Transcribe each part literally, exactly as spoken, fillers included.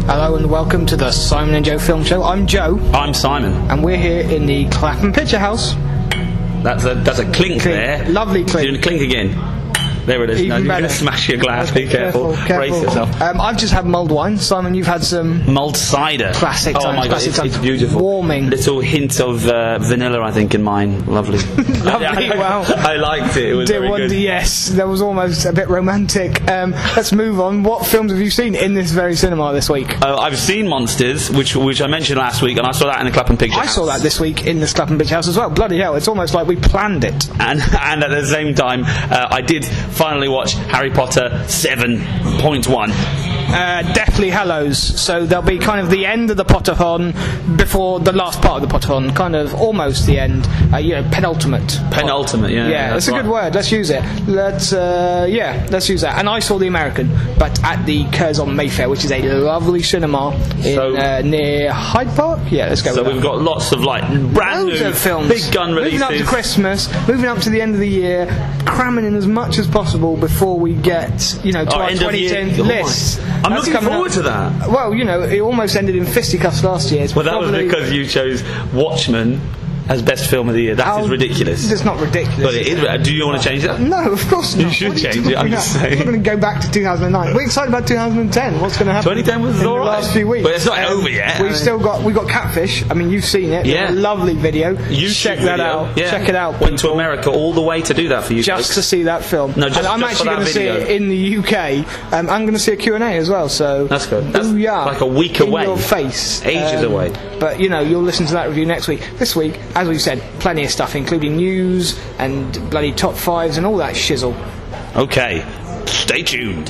Hello and welcome to the Simon and Joe Film Show. I'm Joe. I'm Simon. And we're here in the Clapham Picture House. That's a that's a clink, clink. there. Lovely clink. Doing a clink again. There it is. Even no, you're going to smash your glass. Be careful. careful, careful. Brace yourself. Um, I've just had mulled wine. Simon, you've had some... Mulled cider. Classic Oh times, my God, classic it's, times. it's beautiful. Warming. Little hint of uh, vanilla, I think, in mine. Lovely. Lovely, wow. I liked it. It was Dear very wonder, good. yes. That was almost a bit romantic. Um, let's move on. What films have you seen in this very cinema this week? Uh, I've seen Monsters, which which I mentioned last week, and I saw that in the Clapham Picture I House. saw that this week in the Clapham Picture House as well. Bloody hell, it's almost like we planned it. And, and at the same time, uh, I did finally watch Harry Potter seven point one. Uh, Deathly Hallows, so there'll be kind of the end of the Potterthon before the last part of the Potterthon, kind of almost the end, uh, you know, penultimate. Penultimate, yeah. Yeah, yeah that's, that's a right. good word, let's use it. Let's, uh, yeah, let's use that. And I saw The American, but at the Curzon Mayfair, which is a lovely cinema in, So- uh, near Hyde Park. Yeah, let's go So with we've that. got lots of like brand Loads new of films. big gun releases. Moving up to Christmas, moving up to the end of the year, cramming in as much as possible before we get, you know, to Oh, our end of twenty year. ten Oh my. lists. I'm That's looking coming forward up. to that. Well, you know, it almost ended in fisticuffs last year. It's Well, that was probably- because you chose Watchmen as best film of the year. That is Oh, ridiculous. It's not ridiculous. But it is. Do you want to change that? No, of course not. You should What are change talking it, I'm about? just saying. We're going to go back to two thousand nine. We're excited about two thousand ten. What's going to happen? twenty ten was in all the right. last few weeks. But it's not over yet. We've still got we got Catfish. I mean, you've seen it. Yeah. A lovely video. YouTube Check that video. out. Yeah. Check it out. Went to people. America all the way to do that for you. Just folks. to see that film. No, just- and I'm just for actually that going to see video. it in the U K. Um, I'm going to see a Q and A as well. So That's good. That's booyah, like a week in away. your face. Ages Um, away. But you know, you'll listen to that review next week. This week, as we said, plenty of stuff, including news and bloody top fives and all that shizzle. Okay, stay tuned.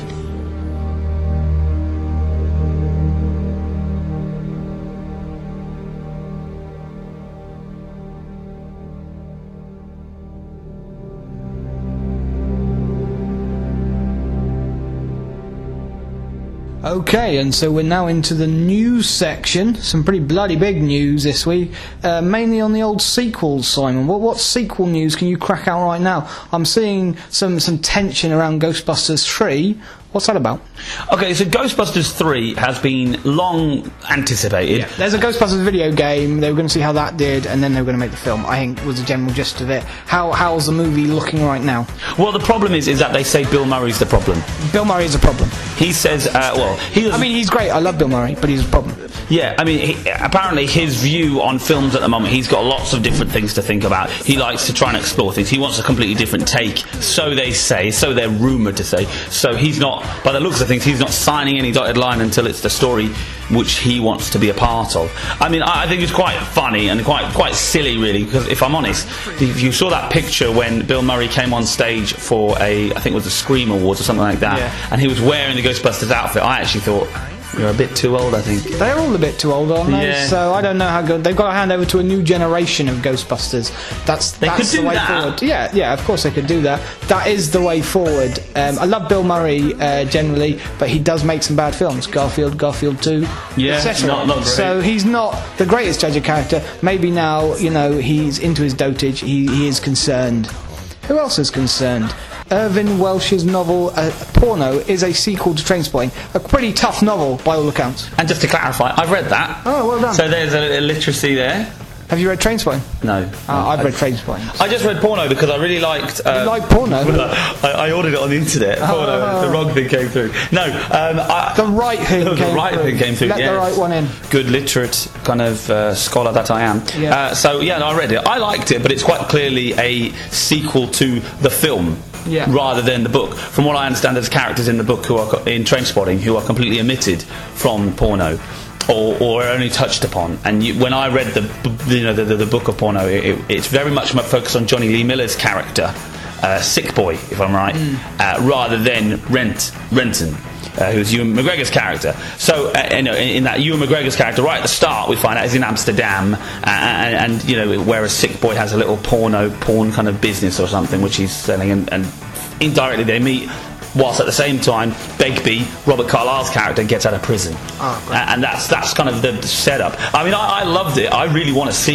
Okay, and so we're now into the news section. Some pretty bloody big news this week, uh, mainly on the old sequels, Simon. What what sequel news can you crack out right now? I'm seeing some, some tension around Ghostbusters three. What's that about? Okay, so Ghostbusters three has been long anticipated. There's a Ghostbusters video game. They were going to see how that did, and then they were going to make the film. I think was the general gist of it. How how's the movie looking right now? Well, the problem is, is that they say Bill Murray's the problem. Bill Murray is a problem. He says, uh, well, he. I mean, he's great. I love Bill Murray, but he's a problem. Yeah, I mean, he, apparently his view on films at the moment, he's got lots of different things to think about. He likes to try and explore things. He wants a completely different take, so they say, so they're rumoured to say. So he's not, by the looks of things, he's not signing any dotted line until it's the story which he wants to be a part of. I mean, I, I think it's quite funny and quite quite silly, really, because if I'm honest, if you saw that picture when Bill Murray came on stage for a, I think it was the Scream Awards or something like that, Yeah. and he was wearing the Ghostbusters outfit, I actually thought, you're a bit too old, I think. They're all a bit too old, aren't they? Yeah. So I don't know how good. They've got to hand over to a new generation of Ghostbusters. That's They that's could the do way that. forward. Yeah, yeah. Of course they could do that. That is the way forward. Um, I love Bill Murray uh, generally, but he does make some bad films. Garfield, Garfield two, Yeah, et cetera. not- not great. So he's not the greatest judge of character. Maybe now, you know, he's into his dotage. He, he is concerned. Who else is concerned? Irvin Welsh's novel uh, Porno is a sequel to Trainspotting. A pretty tough novel by all accounts. And just to clarify, I've read that. Oh, well done. So there's a little literacy there. Have you read Trainspotting? No. Uh, I've read Trainspotting. I just read Porno because I really liked... Uh, You like porno? I, I ordered it on the internet. Porno. The wrong thing came through. No. Um, I, The right thing the came right through. thing came through. Let yes. the right one in. Good literate kind of uh, scholar that I am. Yeah. Uh, so yeah, no, I read it. I liked it, but it's quite clearly a sequel to the film. Yeah. Rather than the book. From what I understand, there's characters in the book who are co- in Trainspotting who are completely omitted from Porno, or, or only touched upon. And you, when I read the b- you know the, the, the book of Porno, it, it, it's very much focused on Johnny Lee Miller's character, uh, Sick Boy, if I'm right, mm. uh, rather than Rent Renton. Uh, who's Ewan McGregor's character. So, uh, you know, in, in that Ewan McGregor's character, right at the start, we find out is in Amsterdam, uh, and, and, you know, whereas Sick Boy has a little porno, porn kind of business or something, which he's selling, and, and indirectly they meet, whilst at the same time, Begbie, Robert Carlyle's character, gets out of prison. Oh, uh, and that's that's kind of the setup. I mean, I, I loved it. I really want to see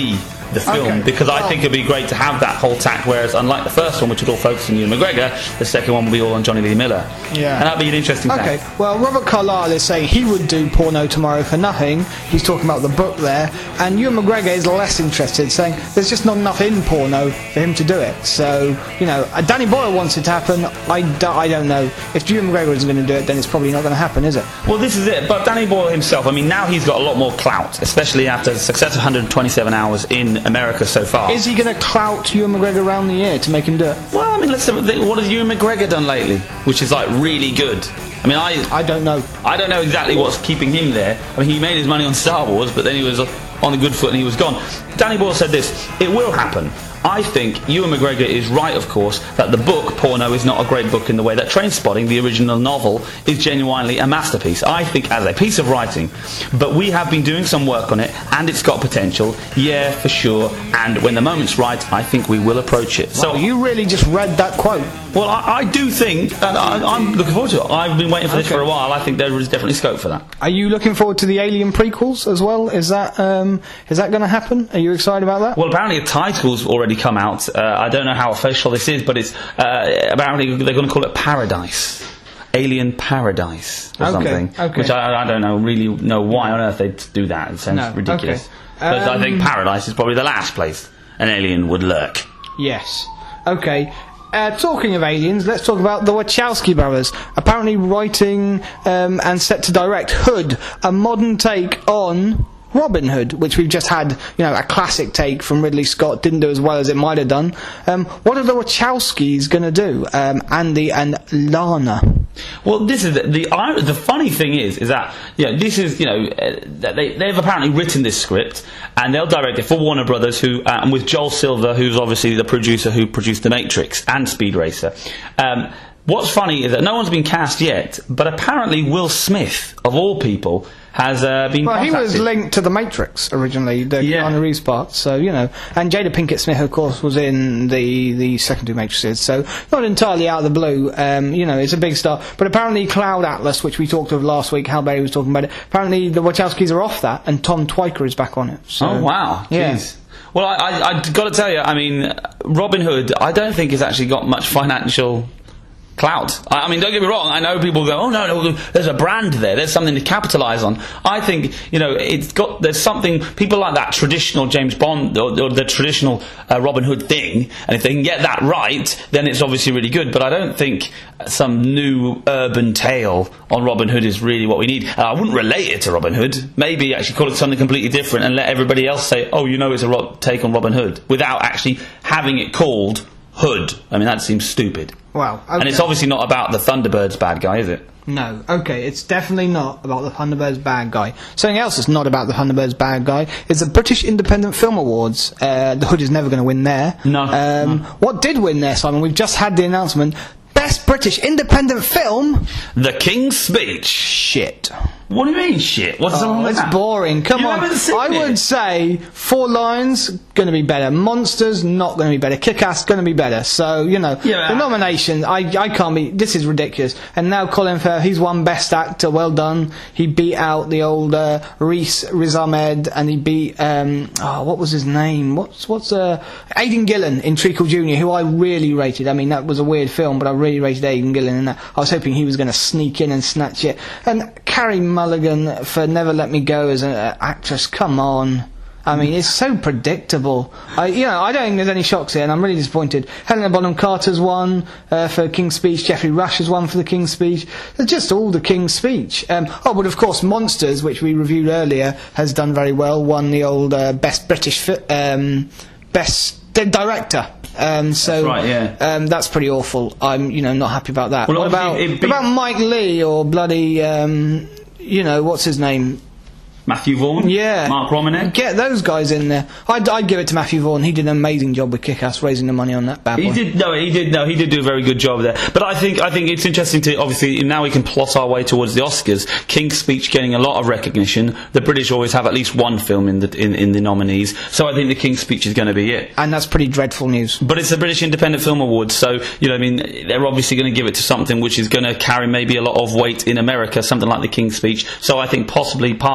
the film, Okay. because I Well- think it'd be great to have that whole tack, whereas unlike the first one, which would all focus on Ewan McGregor, the second one will be all on Johnny Lee Miller. Yeah. And that'd be an interesting Okay, tack. well, Robert Carlyle is saying he would do Porno Tomorrow for nothing. He's talking about the book there. And Ewan McGregor is less interested, saying there's just not enough in porno for him to do it. So, you know, uh, Danny Boyle wants it to happen. I, do, I don't know. If Ewan McGregor isn't going to do it, then it's probably not going to happen, is it? Well, this is it. But Danny Boyle himself, I mean, now he's got a lot more clout, especially after the success of one hundred twenty-seven hours in America so far. Is he going to clout Ewan McGregor around the year to make him do it? Well, I mean, let's have a think. What has Ewan McGregor done lately, which is like really good? I mean, I I don't know. I don't know exactly what's keeping him there. I mean, he made his money on Star Wars, but then he was on the good foot and he was gone. Danny Boyle said this: "It will happen. I think Ewan McGregor is right, of course, that the book Porno is not a great book in the way that Trainspotting, the original novel, is genuinely a masterpiece. I think as a piece of writing, but we have been doing some work on it, and it's got potential. Yeah, for sure. And when the moment's right, I think we will approach it." So So you really just read that quote. well, I, I do think, and I, I'm looking forward to it. I've been waiting for this Okay. for a while. I think there is definitely scope for that. Are you looking forward to the Alien prequels as well? Is that um, is that going to happen? Are you excited about that? Well, apparently a title's already come out. Uh, I don't know how official this is, but it's uh, apparently they're going to call it Paradise. Alien Paradise or Okay, something. okay. Which I, I don't know really know why on earth they'd do that. It sounds No, ridiculous. okay. But I think Um, Paradise is probably the last place an alien would lurk. Yes. Okay. Uh, talking of aliens, let's talk about the Wachowski brothers. Apparently writing um, and set to direct Hood, a modern take on Robin Hood, which we've just had, you know, a classic take from Ridley Scott. Didn't do as well as it might have done. Um, what are the Wachowskis going to do? Um, Andy and Lana. Well, this is the, the ir- the funny thing is is that you know, this is you know uh, that they they've apparently written this script and they'll direct it for Warner Brothers, who uh, and with Joel Silver, who's obviously the producer who produced The Matrix and Speed Racer. Um, what's funny is that no one's been cast yet, but apparently Will Smith, of all people, has uh, been. Well, he contacted. was linked to The Matrix originally, the Yeah. Keanu Reeves part, so, you know. And Jada Pinkett Smith, of course, was in the, the second two Matrices, so not entirely out of the blue. Um, you know, it's a big star. But apparently Cloud Atlas, which we talked of last week, Hal Berry was talking about it, apparently the Wachowskis are off that, and Tom Twyker is back on it. So, Oh wow! Yeah. Jeez. Well, I, I, I got to tell you, I mean, Robin Hood, I don't think has actually got much financial clout. I, I mean, don't get me wrong. I know people go, "Oh no, no, there's a brand there. There's something to capitalise on." I think you know, it's got there's something. People like that traditional James Bond or, or the traditional uh, Robin Hood thing, and if they can get that right, then it's obviously really good. But I don't think some new urban tale on Robin Hood is really what we need. Uh, I wouldn't relate it to Robin Hood. Maybe actually call it something completely different and let everybody else say, "Oh, you know, it's a ro- take on Robin Hood," without actually having it called Hood. I mean, that seems stupid. Well, okay. And it's obviously not about the Thunderbirds bad guy, is it? No, okay, it's definitely not about the Thunderbirds bad guy. Something else that's not about the Thunderbirds bad guy is the British Independent Film Awards. Uh, the Hood is never going to win there. No, Um, no. What did win there, Simon? We've just had the announcement. Best British Independent Film? The King's Speech. Shit. What do you mean, shit? What's wrong Oh, with it's that? boring. Come You on. haven't seen I it. would say Four Lions going to be better. Monsters not going to be better. Kick-Ass going to be better. So you know Yeah, the but- nomination. I I can't be. This is ridiculous. And now Colin Firth, he's won Best Actor. Well done. He beat out the old uh, Reese Riz Ahmed, and he beat um oh what was his name? What's what's uh Aidan Gillen in Treacle Junior, who I really rated. I mean that was a weird film, but I really rated Aidan Gillen in that. I was hoping he was going to sneak in and snatch it. And Carrie Mulligan for Never Let Me Go as an uh, actress. Come on. I mean, it's so predictable. I, you know, I don't think there's any shocks here, and I'm really disappointed. Helena Bonham Carter's won uh, for King's Speech. Jeffrey Rush has won for the King's Speech. It's just all the King's Speech. Um, oh, but of course, Monsters, which we reviewed earlier, has done very well. Won the old uh, Best British fi- um, Best di- Director. Um, so That's right, yeah. um, that's pretty awful. I'm, you know, not happy about that. Well, what about obviously what it beat- about Mike Lee or bloody, um, you know, what's his name? Matthew Vaughn? Yeah. Mark Romanek? Get those guys in there. I'd, I'd give it to Matthew Vaughn. He did an amazing job with Kick-Ass, raising the money on that bad boy. He did no, he did no, he did do a very good job there. But I think I think it's interesting to obviously now we can plot our way towards the Oscars. King's Speech getting a lot of recognition. The British always have at least one film in the in, in the nominees, so I think the King's Speech is going to be it. And that's pretty dreadful news. But it's the British Independent Film Awards, so you know, I mean, they're obviously going to give it to something which is going to carry maybe a lot of weight in America, something like the King's Speech. So I think possibly part of this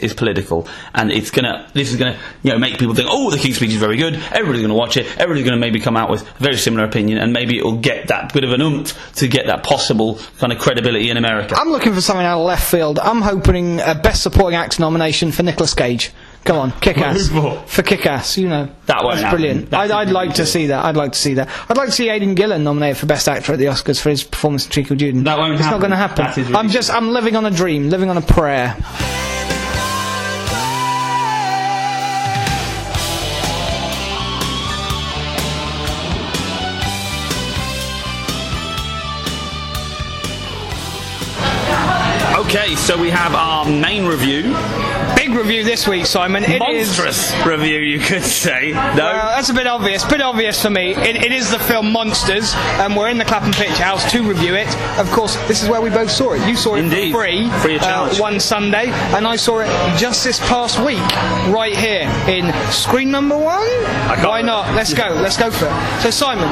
is political, and it's gonna. This is gonna, you know, make people think, oh, the King's Speech is very good. Everybody's gonna watch it. Everybody's gonna maybe come out with a very similar opinion, and maybe it'll get that bit of an oomph to get that possible kind of credibility in America. I'm looking for something out of left field. I'm hoping a Best Supporting Actor nomination for Nicolas Cage. Come on, Kick-Ass. For Kick-Ass, you know. That won't That's happen. brilliant. That's I'd, I'd like to see that. I'd like to see that. I'd like to see Aidan Gillen nominated for Best Actor at the Oscars for his performance in Treacle Juden. That won't it's happen. It's not going to happen. That is really I'm just, I'm living on a dream, living on a prayer. Okay, so we have our main review. Big review this week, Simon. It Monstrous is, review, you could say. No? Well, that's a bit obvious. Bit obvious for me. It, it is the film Monsters, and we're in the Clapham Picture House to review it. Of course, this is where we both saw it. You saw it Indeed. for free, Free of charge. Uh, one Sunday, and I saw it just this past week, right here in screen number one. Why not? Let's go. Let's go for it. So, Simon,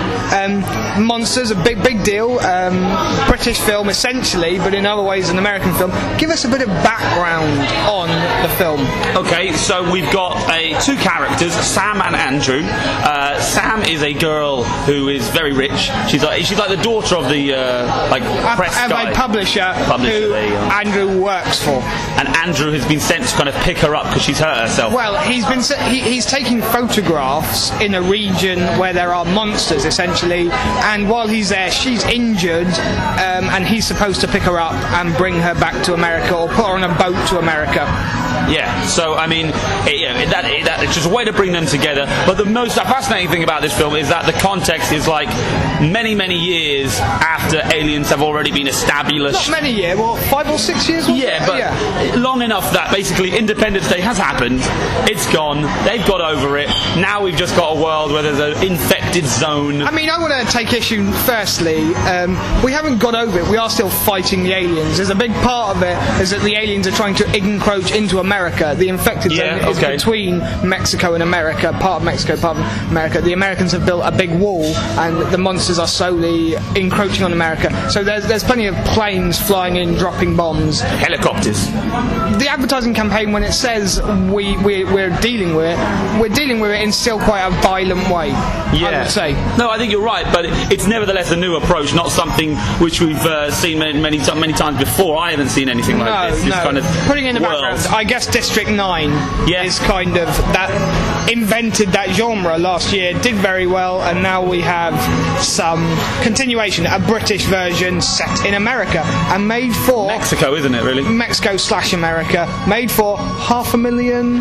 um, Monsters, a big, big deal. Um, British film, essentially, but in other ways, an American film. Give us a bit of background on the film. Okay, so we've got uh, two characters, Sam and Andrew. Uh, Sam is a girl who is very rich. She's like she's like the daughter of the uh, like press a, guy. a publisher, Publisher, who there you go. Andrew works for. And Andrew has been sent to kind of pick her up because she's hurt herself. Well, he's been se- he, he's taking photographs in a region where there are monsters, essentially. And while he's there, she's injured, um, and he's supposed to pick her up and bring her back to America or put her on a boat to America. Yeah, so I mean, it, yeah, it, that, it, that, it's just a way to bring them together. But the most fascinating thing about this film is that the context is like many, many years after aliens have already been established. Not many years, what, five or six years? Was Yeah, it? but yeah. long enough that basically Independence Day has happened, it's gone, they've got over it, now we've just got a world where there's an infected zone. I mean, I want to take issue, firstly, um, we haven't got over it, we are still fighting the aliens. There's a big part of it is that the aliens are trying to encroach into America. The infected Yeah, zone is okay. between Mexico and America, part of Mexico, part of America. The Americans have built a big wall, and the monsters are slowly encroaching on America. So there's, there's plenty of planes flying in, dropping bombs. Helicopters. The advertising campaign, when it says we, we, we're dealing with it, we're dealing with it in still quite a violent way, Yeah. I would say. No, I think you're right, but it's nevertheless a new approach, not something which we've uh, seen many, many many times before. I haven't seen anything like No, this. This no. kind of Putting in the world. background, I guess District nine Yeah. is kind of that invented that genre last year, did very well, and now we have some continuation, a British version set in America and made for Mexico, isn't it, really? Mexico slash America, made for half a million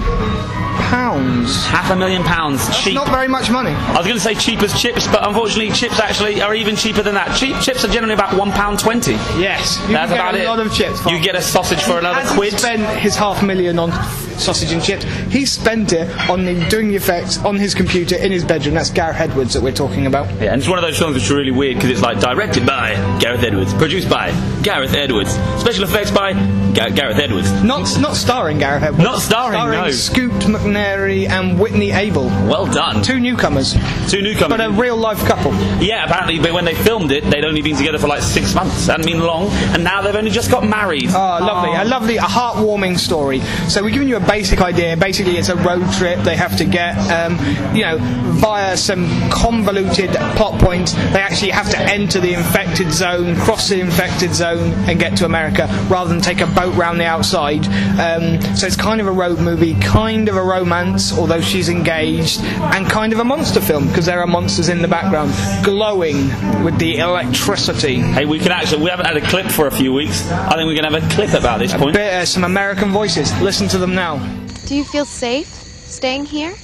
pounds. Half a million pounds. Cheap. Not very much money. I was going to say cheap as chips, but unfortunately chips actually are even cheaper than that. Cheap chips are generally about one pound twenty. Yes, you That's can get about a it. lot of chips. You get a sausage for another Hasn't quid. spent his half million on sausage and chips. He spent it on the, doing the effects on his computer in his bedroom. That's Gareth Edwards that we're talking about. Yeah, and it's one of those films which are really weird because it's like directed by Gareth Edwards, produced by Gareth Edwards, special effects by Ga- Gareth Edwards. Not not starring Gareth Edwards. Not starring, starring no. Scoot McNairy and Whitney Abel. Well done. Two newcomers, Two newcomers. but a real life couple. Yeah, apparently, but when they filmed it, they'd only been together for like six months. Hadn't been long, and now they've only just got married. Oh, lovely. A lovely, a heartwarming story. So we're giving you a basic idea. Basically, it's a road trip they have to get, um, you know, via some convoluted plot points. They actually have to enter the infected zone, cross the infected zone, and get to America, rather than take a boat round the outside. Um, so it's kind of a road movie, kind of a romance, although she's engaged, and kind of a monster film, because there are monsters in the background, glowing with the electricity. Hey, we can actually, we haven't had a clip for a few weeks. I think we're going to have a clip about this point. Bit, uh, some American voices. Listen to them now. Do you feel safe staying here?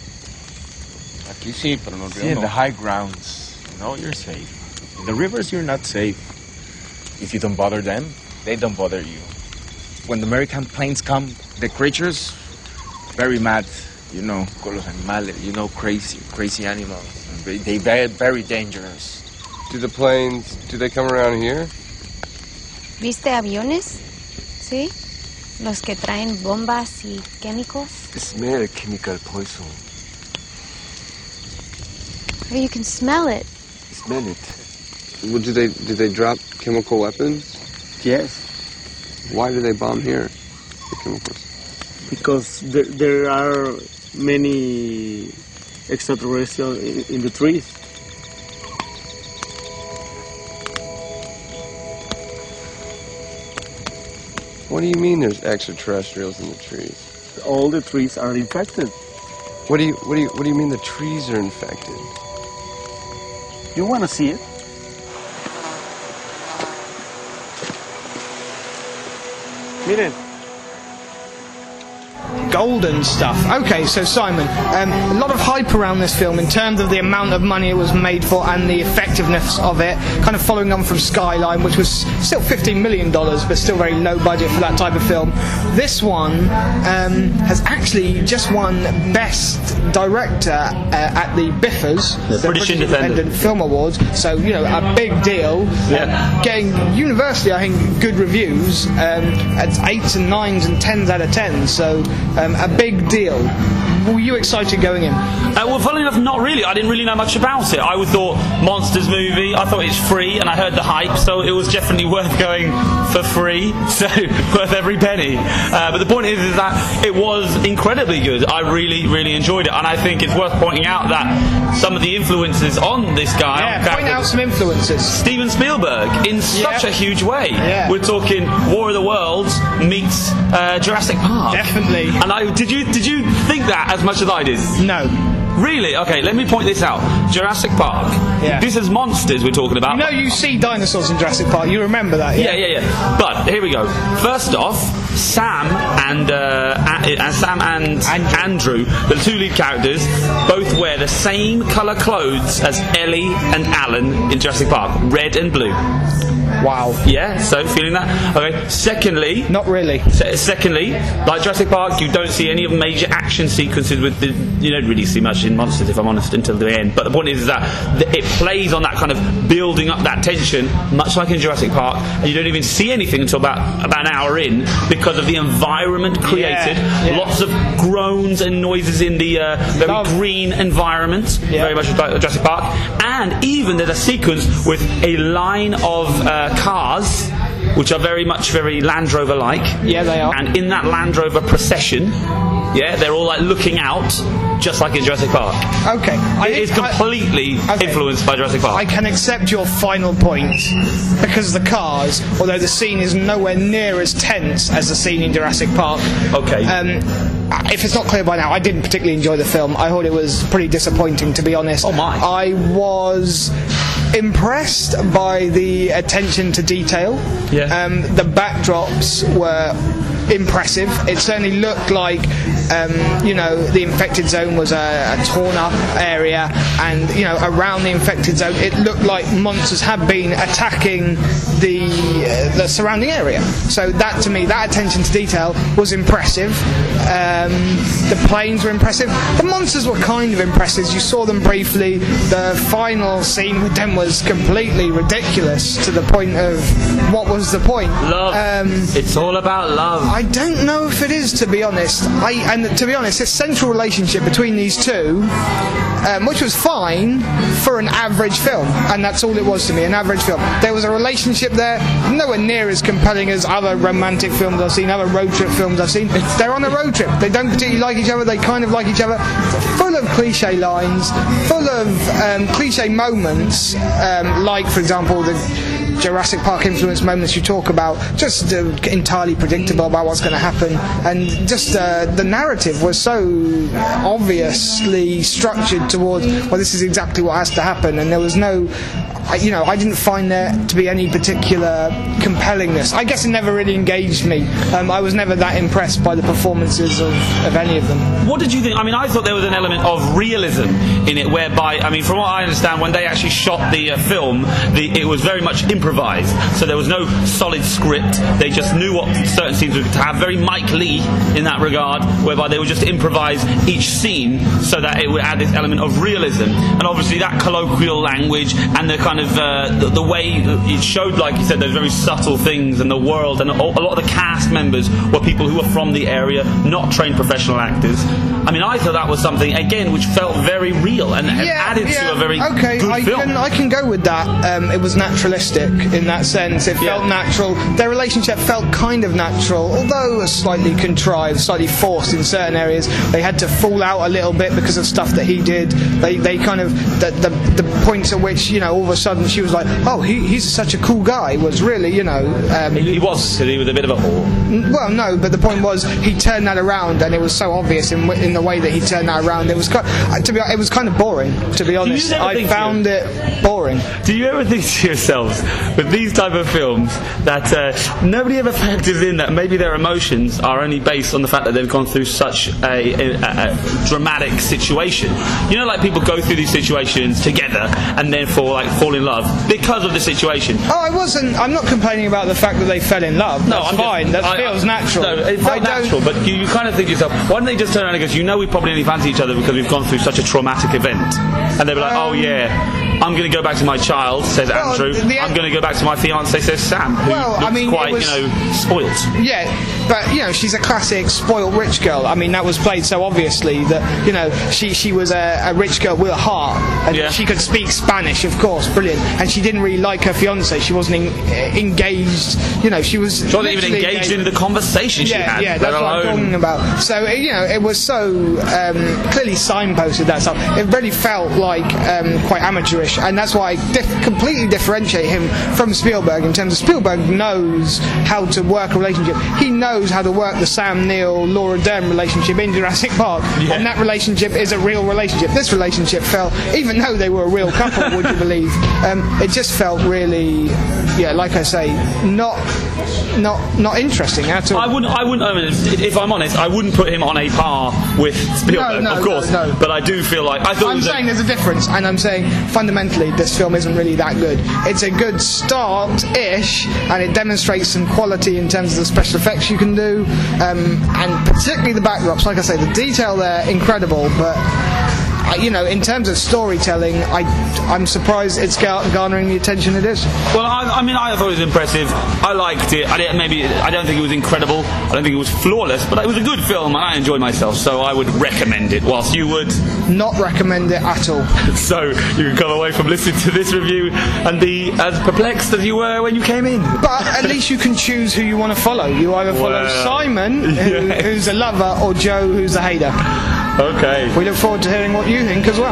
Aquí sí, pero no See, in the high grounds, you know you're safe. In the rivers, you're not safe. If you don't bother them, they don't bother you. When the American planes come, the creatures, very mad, you know, con los animales, you know, crazy, crazy animals. They, they very, very dangerous. Do the planes, do they come around here? ¿Viste aviones? ¿Sí? Los que traen bombas y químicos. Smell chemical poison. Oh, you can smell it. Smell it. Well, do they do they drop chemical weapons? Yes. Why do they bomb here? The chemicals. because there, there are many extraterrestrials in, in the trees. What do you mean there's extraterrestrials in the trees? All the trees are infected. What do you what do you what do you mean the trees are infected? You want to see it? Miren. Golden stuff. Okay, so Simon, um, a lot of hype around this film in terms of the amount of money it was made for and the effectiveness of it, kind of following on from Skyline, which was still fifteen million dollars, but still very low budget for that type of film. This one um, has actually just won Best Director uh, at the B I F As, the, the British, British Independent. Independent Film Awards, so, you know, a big deal. Yeah. Um, getting universally, I think, good reviews, um, at eights and nines and tens out of tens, so um, a big deal. Were you excited going in? Uh, well, funnily enough, not really. I didn't really know much about it. I would thought Monsters movie. I thought it's free, and I heard the hype, so it was definitely worth going for free. So worth every penny. Uh, but the point is, is that it was incredibly good. I really, really enjoyed it, and I think it's worth pointing out that some of the influences on this guy. Yeah, point out some influences. Steven Spielberg in such Yeah. a huge way. Yeah. We're talking War of the Worlds meets uh, Jurassic Park. Definitely. And I did you did you think that as much as I did? No. Really? Okay, let me point this out. Jurassic Park. Yeah. This is monsters we're talking about. You know, you see dinosaurs in Jurassic Park. You remember that? Yeah, yeah, yeah. But here we go. First off, Sam and uh, a- and Sam and Andrew. Andrew, the two lead characters, both wear the same colour clothes as Ellie and Alan in Jurassic Park, red and blue. Wow. Yeah, so feeling that. Okay. Secondly, Not really. se- secondly, like Jurassic Park, you don't see any of the major action sequences with the. You don't really see much in Monsters, if I'm honest, until the end. But the point is, is that th- it plays on that kind of building up that tension, much like in Jurassic Park, and you don't even see anything until about about an hour in because of the environment created. Yeah, yeah. Lots of groans and noises in the uh, very Love. green environment, Yeah. very much like Jurassic Park. And even there's a sequence with a line of uh, cars, which are very much very Land Rover-like. Yeah, they are. And in that Land Rover procession, yeah, they're all like looking out, just like in Jurassic Park. Okay. I, It is I- completely okay. influenced by Jurassic Park. I can accept your final point because the cars, although the scene is nowhere near as tense as the scene in Jurassic Park. Okay. Um, if it's not clear by now, I didn't particularly enjoy the film. I thought it was pretty disappointing, to be honest. Oh, my. I was impressed by the attention to detail. Yeah. Um, the backdrops were impressive. It certainly looked like, um, you know, the infected zone was a, a torn up area, and, you know, around the infected zone it looked like monsters had been attacking the uh, the surrounding area. So that, to me, that attention to detail was impressive. Um, the planes were impressive. The monsters were kind of impressive. You saw them briefly. The final scene with them was completely ridiculous, to the point of, what was the point? Love. Um, it's all about love. I don't know if it is, to be honest. I and to be honest, this central relationship between these two, um, which was fine for an average film, and that's all it was to me, an average film. There was a relationship there, nowhere near as compelling as other romantic films I've seen, other road trip films I've seen. They're on a road trip. They don't particularly like each other. They kind of like each other. Full of cliche lines, full of um, cliche moments, um, like, for example, the Jurassic Park influence moments you talk about, just uh, entirely predictable about what's going to happen, and just uh, the narrative was so obviously structured towards, well, this is exactly what has to happen, and there was no, I- you know, I didn't find there to be any particular compellingness. I guess it never really engaged me. Um, I was never that impressed by the performances of, of any of them. What did you think? I mean, I thought there was an element of realism in it, whereby, I mean, from what I understand, when they actually shot the uh, film, the, it was very much improvised. So there was no solid script. They just knew what certain scenes were to have. Very Mike Lee in that regard, whereby they would just improvise each scene so that it would add this element of realism. And obviously that colloquial language and the kind kind of uh, the, the way it showed, like you said, those very subtle things in the world, and a, a lot of the cast members were people who were from the area, not trained professional actors. I mean, I thought that was something again which felt very real and yeah, added yeah. to a very okay, good I film. Can, I can go with that. Um, it was naturalistic in that sense. It felt Yeah. natural. Their relationship felt kind of natural, although slightly contrived, slightly forced in certain areas. They had to fall out a little bit because of stuff that he did. They they kind of the the, the points at which, you know, all of a sudden she was like, oh, he, he's such a cool guy, was really, you know. Um, He, he was, because he was a bit of a whore. N- Well, no, but the point was he turned that around, and it was so obvious in, w- in the way that he turned that around. It was kind, uh, to be, it was kind of boring, to be honest. never I think found so? it boring. Do you ever think to yourselves, with these type of films, that uh, nobody ever factors in that maybe their emotions are only based on the fact that they've gone through such a, a, a dramatic situation? You know, like people go through these situations together and then fall like fall in love because of the situation. Oh, I wasn't. I'm not complaining about the fact that they fell in love. No, That's I'm fine. Just, that I, feels I, natural. No, it I felt don't- natural, but you, you kind of think to yourself, why don't they just turn around and go, you know, we probably only fancy each other because we've gone through such a traumatic event, and they were like, Um, oh yeah, I'm going to go back to my child, says Well, Andrew. the- I'm going to go back to my fiance, says Sam, who Well, I looks mean, it quite, was- you know, spoilt. Yeah, but you know, she's a classic spoiled rich girl. I mean, that was played so obviously that, you know, she she was a, a rich girl with a heart, and Yeah. she could speak Spanish, of course, brilliant. And she didn't really like her fiance. She wasn't en- engaged. You know, she was. She wasn't even literally engaged in the conversation she Yeah, had. yeah, let that's what I'm alone- talking about. So uh, you know, it was so um, clearly signposted that stuff. It really felt like um, quite amateurish, and that's why I dif- completely differentiate him from Spielberg in terms of Spielberg knows how to work a relationship. He knows how to work the Sam Neill, Laura Dern relationship in Jurassic Park, Yeah. and that relationship is a real relationship. This relationship felt, even though they were a real couple, would you believe? Um, it just felt really, yeah, like I say, not not not interesting at all. I wouldn't. I wouldn't. I mean, if, if I'm honest, I wouldn't put him on a par with Spielberg, No, no, of course. no, no. But I do feel like I thought. it I'm was a- saying there's a difference, and I'm saying fundamentally this film isn't really that good. It's a good start-ish, and it demonstrates some quality in terms of the special effects you can do, um, and particularly the backdrops. Like I say, the detail there, incredible, but uh, you know, in terms of storytelling, I, I'm surprised it's gar- garnering the attention it is. Well, I, I mean, I thought it was impressive. I liked it. I didn't, maybe I don't think it was incredible. I don't think it was flawless, but it was a good film, and I enjoyed myself. So I would recommend it. Whilst you would, Not recommend it at all. so you can come away from listening to this review and be as perplexed as you were when you came in. But at least you can choose who you want to follow. You either follow Well, Simon, who, yes. who's a lover, or Joe, who's a hater. Okay. We look forward to hearing what you think as well.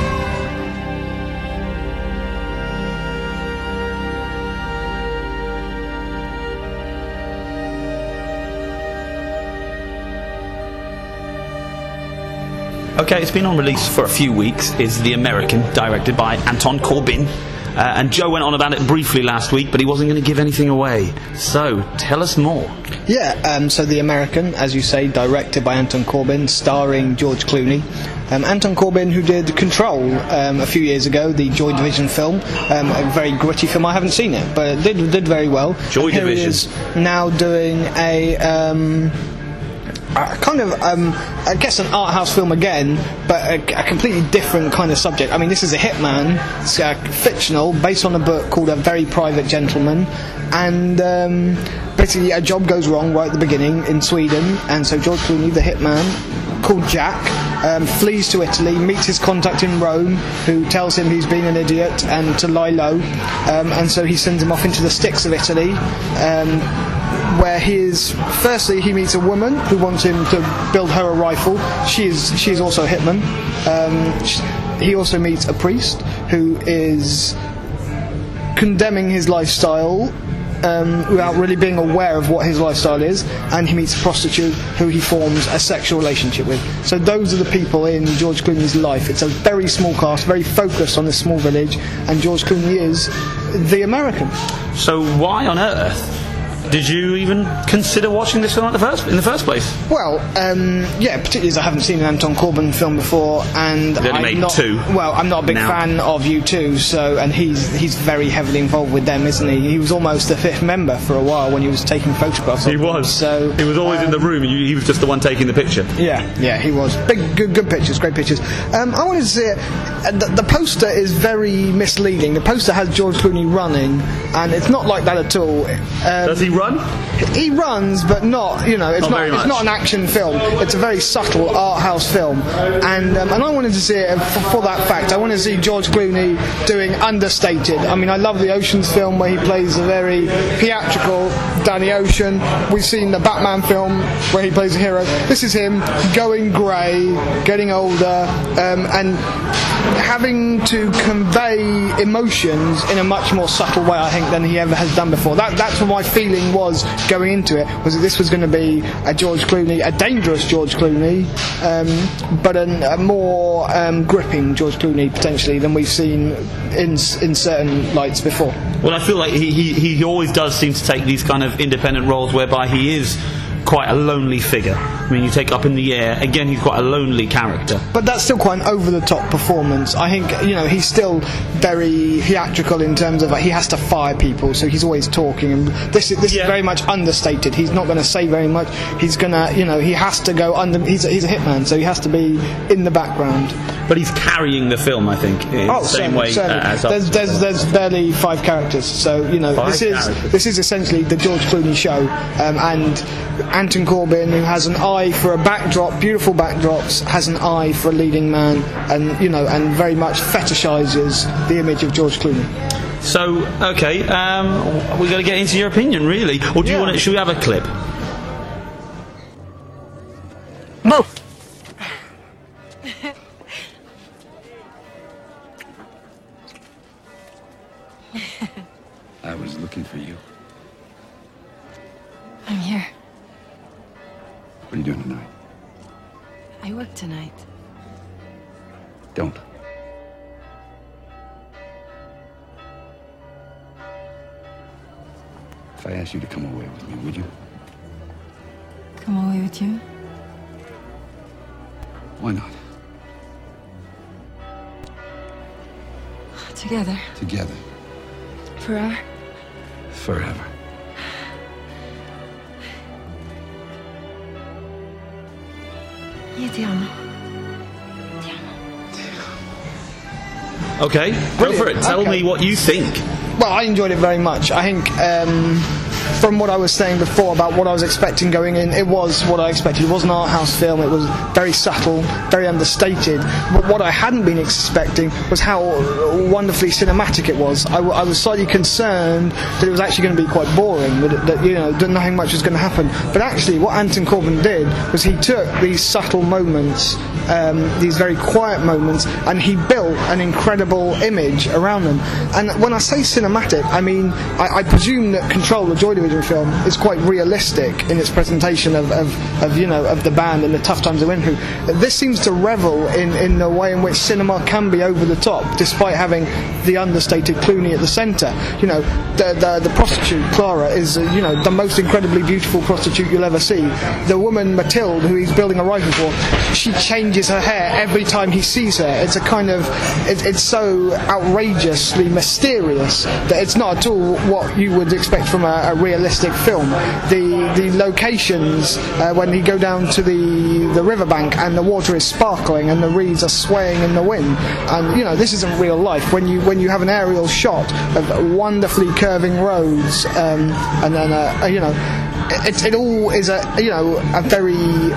Okay, it's been on release for a few weeks. Is The American, directed by Anton Corbijn. Uh, and Joe went on about it briefly last week, but he wasn't going to give anything away. So, tell us more. Yeah, um, so The American, as you say, directed by Anton Corbijn, starring George Clooney. Um, Anton Corbijn, who did Control um, a few years ago, the Joy Division film, um, a very gritty film. I haven't seen it, but it did, did very well. Joy And here he Division. is now doing a... Um, Uh, kind of, um, I guess, an art house film again, but a, a completely different kind of subject. I mean, this is a hitman, it's uh, fictional, based on a book called A Very Private Gentleman, and um, basically a job goes wrong right at the beginning in Sweden, and so George Clooney, the hitman, called Jack, um, flees to Italy, meets his contact in Rome, who tells him he's been an idiot and to lie low, um, and so he sends him off into the sticks of Italy, um, where he is, firstly he meets a woman who wants him to build her a rifle. She is, she is also a hitman. Um, sh- he also meets a priest who is condemning his lifestyle um, without really being aware of what his lifestyle is, and he meets a prostitute who he forms a sexual relationship with. So those are the people in George Clooney's life. It's a very small cast, very focused on this small village, and George Clooney is the American. So, why on earth did you even consider watching this film in the first in the first place? Well, um, yeah, particularly as I haven't seen an Anton Corbijn film before, and He's only I'm made not, two. Well, I'm not a big now. fan of U two, so and he's he's very heavily involved with them, isn't he? He was almost the fifth member for a while when he was taking photographs. He of them, was. So he was always um, in the room. He, he was just the one taking the picture. Yeah, yeah, he was. Big, good, good pictures, great pictures. Um, I wanted to see it. Uh, the, the poster is very misleading. The poster has George Clooney running, and it's not like that at all. Um, Does he run? He runs, but not. You know, it's Not not. very It's much. not an action film. It's a very subtle art house film, and um, and I wanted to see it for, for that fact. I wanted to see George Clooney doing understated. I mean, I love the Ocean's film where he plays a very theatrical Danny Ocean. We've seen the Batman film where he plays a hero. This is him going grey, getting older, um, and having to convey emotions in a much more subtle way, I think, than he ever has done before. That that's what my feeling was going into it, was that this was going to be a George Clooney, a dangerous George Clooney, um, but an, a more um, gripping George Clooney potentially than we've seen in in certain lights before. Well, I feel like he, he, he always does seem to take these kind of independent roles whereby he is quite a lonely figure. I mean, you take Up in the Air, again, he's quite a lonely character. But that's still quite an over-the-top performance. I think, you know, he's still very theatrical in terms of like, he has to fire people, so he's always talking. And this is this Yeah. is very much understated. He's not going to say very much. He's going to, you know, he has to go under. He's a, he's a hitman, so he has to be in the background. But he's carrying the film, I think, in the same certainly, way certainly. uh, as there's, there's there's barely five characters, so you know Five this is characters. this is essentially the George Clooney show, um, and Anton Corbijn, who has an eye for a backdrop, beautiful backdrops, has an eye for a leading man, and you know, and very much fetishizes the image of George Clooney. So, okay, um, we've got to get into your opinion, really. Or do you Yeah. want to, should we have a clip? Move! I was looking for you. I'm here. What are you doing tonight? I work tonight. Don't. If I asked you to come away with me, would you? Come away with you? Why not? Together. Together. Forever. Forever. Io ti amo. Okay, go for it. Tell Okay. me what you think. Well, I enjoyed it very much. I think um, from what I was saying before about what I was expecting going in, it was what I expected. It was an art house film. It was very subtle, very understated. But what I hadn't been expecting was how wonderfully cinematic it was. I, w- I was slightly concerned that it was actually going to be quite boring, that, that you know, that nothing much was going to happen. But actually, what Anton Corbijn did was he took these subtle moments, um, these very quiet moments, and he built an incredible image around them. And when I say cinematic, I mean, I, I presume that Control, the Joy Division film, is quite realistic in its presentation of, of, of, you know, of the band and the tough times they went through. This seems to revel in, in the way in which cinema can be over the top, despite having the understated Clooney at the centre. You know, the, the, the prostitute, Clara, is, uh, you know, the most incredibly beautiful prostitute you'll ever see. The woman, Mathilde, who he's building a rifle for, she changes her hair every time he sees her. It's a kind of, it, it's so outrageously mysterious that it's not at all what you would expect from a, a realistic film. The the locations, uh, when you go down to the the riverbank and the water is sparkling and the reeds are swaying in the wind, and you know, this isn't real life. When you when you have an aerial shot of wonderfully curving roads, um, and then uh, you know, it, it all is a you know a very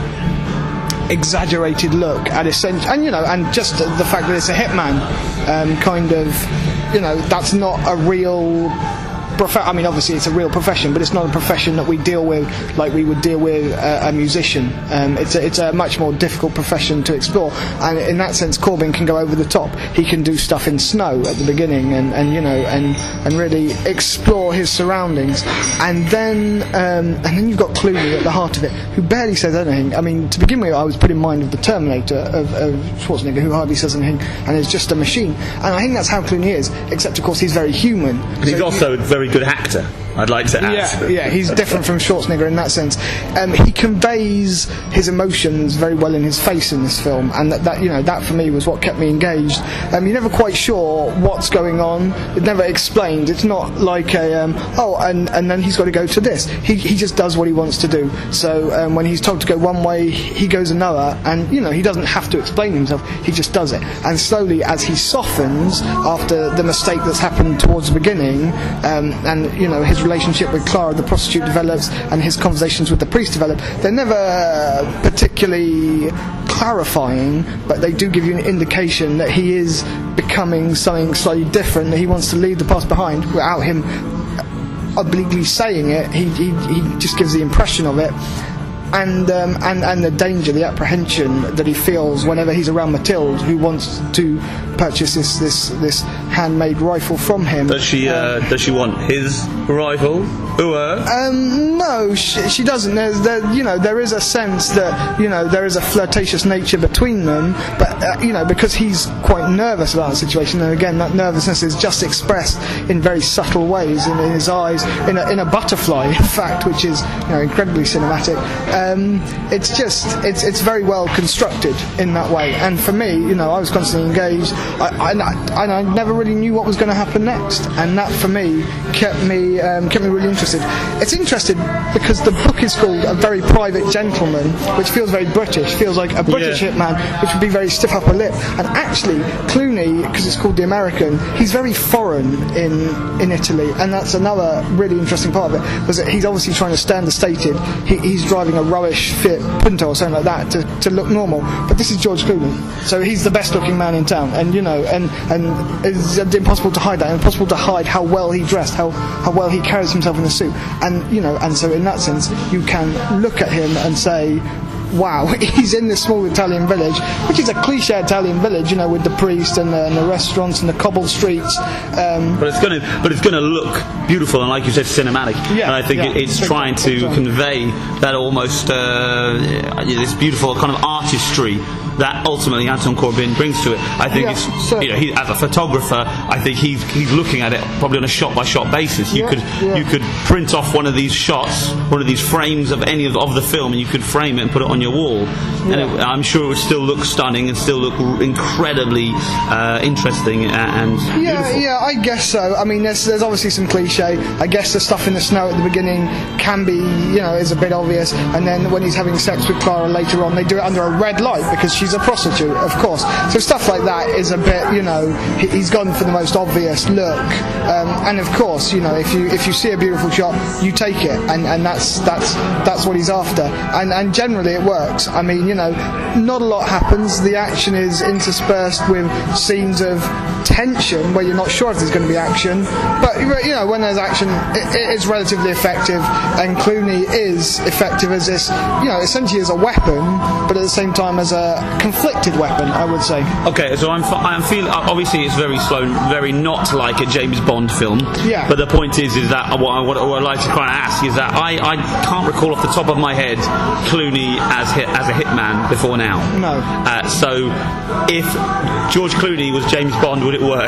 exaggerated look at essential, and you know, and just the fact that it's a hitman, um, kind of, you know, that's not a real prof- I mean, obviously it's a real profession, but it's not a profession that we deal with like we would deal with a, a musician. Um, it's a, it's a much more difficult profession to explore, and in that sense, Corbijn can go over the top. He can do stuff in snow at the beginning, and, and you know, and and really explore his surroundings, and then um, and then you've got Clooney at the heart of it, who barely says anything. I mean, to begin with, I was put in mind of the Terminator of, of Schwarzenegger, who hardly says anything and is just a machine. And I think that's how Clooney is, except of course he's very human. But he's So also a very good actor. I'd like to add. Yeah, yeah, he's different from Schwarzenegger in that sense. Um, he conveys his emotions very well in his face in this film, and that, that you know that for me was what kept me engaged. Um, you're never quite sure what's going on. It's never explained. It's not like a um, oh, and and then he's got to go to this. He he just does what he wants to do. So um, when he's told to go one way, he goes another, and you know he doesn't have to explain himself. He just does it. And slowly, as he softens after the mistake that's happened towards the beginning, um, and you know his relationship with Clara, the prostitute, develops, and his conversations with the priest develop. They're never particularly clarifying, but they do give you an indication that he is becoming something slightly different, that he wants to leave the past behind without him obliquely saying it. He, he, he just gives the impression of it. And, um, and and the danger, the apprehension that he feels whenever he's around Mathilde, who wants to purchase this this, this handmade rifle from him. Does she uh, um, does she want his rifle? Ooh, uh? Um, no, she, she doesn't. There's, there, you know, there is a sense that you know there is a flirtatious nature between them, but uh, you know, because he's quite nervous about the situation, and again, that nervousness is just expressed in very subtle ways, in, in his eyes, in a, in a butterfly, in fact, which is you know incredibly cinematic. Um, it's just, it's it's very well constructed in that way, and for me, you know, I was constantly engaged, I, I, and I never really knew what was going to happen next, and that for me kept me um, kept me really interested. It's interesting because the book is called A Very Private Gentleman, which feels very British, feels like a British yeah. hitman, which would be very stiff upper lip. And actually, Clooney, because it's called The American, he's very foreign in in Italy, and that's another really interesting part of it, was that he's obviously trying to stand the stated. He, he's driving a rowish Fiat Punto or something like that to, to look normal, but this is George Clooney, so he's the best looking man in town, and you know, and and it's impossible to hide that, impossible to hide how well he dressed, how how well he carries himself in the suit, and you know, and so in that sense, you can look at him and say, wow, he's in this small Italian village, which is a cliche Italian village, you know, with the priest and the, and the restaurants and the cobbled streets. Um, but it's going to, but it's going to look beautiful, and like you said, cinematic. Yeah, and I think yeah, it, it's big trying time, big to time. convey that almost uh, this beautiful kind of artistry that ultimately Anton Corbijn brings to it. I think Yeah, it's, certainly. you know, he, as a photographer, I think he's he's looking at it probably on a shot by shot basis. You Yeah, could yeah. you could print off one of these shots, one of these frames of any of, of the film, and you could frame it and put it on your wall. And it, I'm sure it would still look stunning and still look r- incredibly uh, interesting and, and Yeah, beautiful. yeah, I guess so. I mean, there's, there's obviously some cliche. I guess the stuff in the snow at the beginning can be, you know, is a bit obvious. And then when he's having sex with Clara later on, they do it under a red light because she's a prostitute, of course. So stuff like that is a bit, you know, he, he's gone for the most obvious look. Um, and of course, you know, if you if you see a beautiful shot, you take it, and, and that's that's that's what he's after. And and generally it works. I mean, you know, not a lot happens. The action is interspersed with scenes of tension where you're not sure if there's going to be action, but you know, when there's action, it, it is relatively effective, and Clooney is effective as this, you know, essentially as a weapon, but at the same time as a conflicted weapon, I would say. Okay, so I'm f- I'm feeling obviously it's very slow, very not like a James Bond film. Yeah. But the point is, is that what I, what I would like to try and ask is that I, I can't recall off the top of my head Clooney as hit, as a hitman before now. No. Uh, so if George Clooney was James Bond, would it work?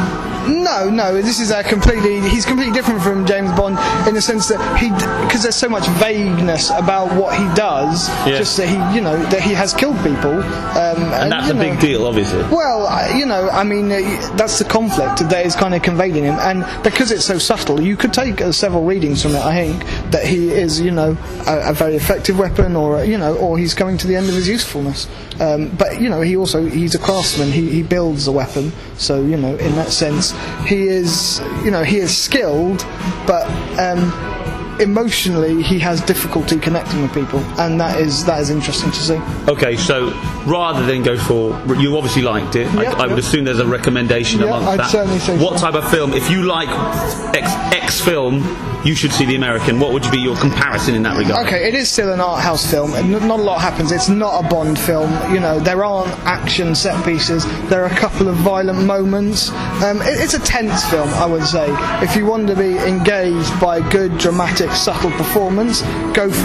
No, no, this is a completely, he's completely different from James Bond in the sense that he, because there's so much vagueness about what he does, Yeah. just that he, you know, that he has killed people. Um, and, And that's you a know, big deal, obviously. Well, uh, you know, I mean, uh, that's the conflict that is kind of conveyed in him, and because it's so subtle, you could take uh, several readings from it, I think, that he is, you know, a, a very effective weapon, or, you know, or he's coming to the end of his usefulness. Um, but, you know, he also, he's a craftsman, he, he builds a weapon, so, you know, in that sense, he is, you know, he is skilled, but um, emotionally he has difficulty connecting with people, and that is that is interesting to see. Okay, so rather than go for, you obviously liked it. Yeah, I, I would yeah. assume there's a recommendation Yeah, amongst I'd that. certainly say what so. type of film? If you like X, X film, you should see The American. What would be your comparison in that regard? Okay, it is still an art house film, and n- not a lot happens. It's not a Bond film. You know, there aren't action set pieces. There are a couple of violent moments. Um, it, it's a tense film, I would say. If you want to be engaged by a good, dramatic, subtle performance, go for it.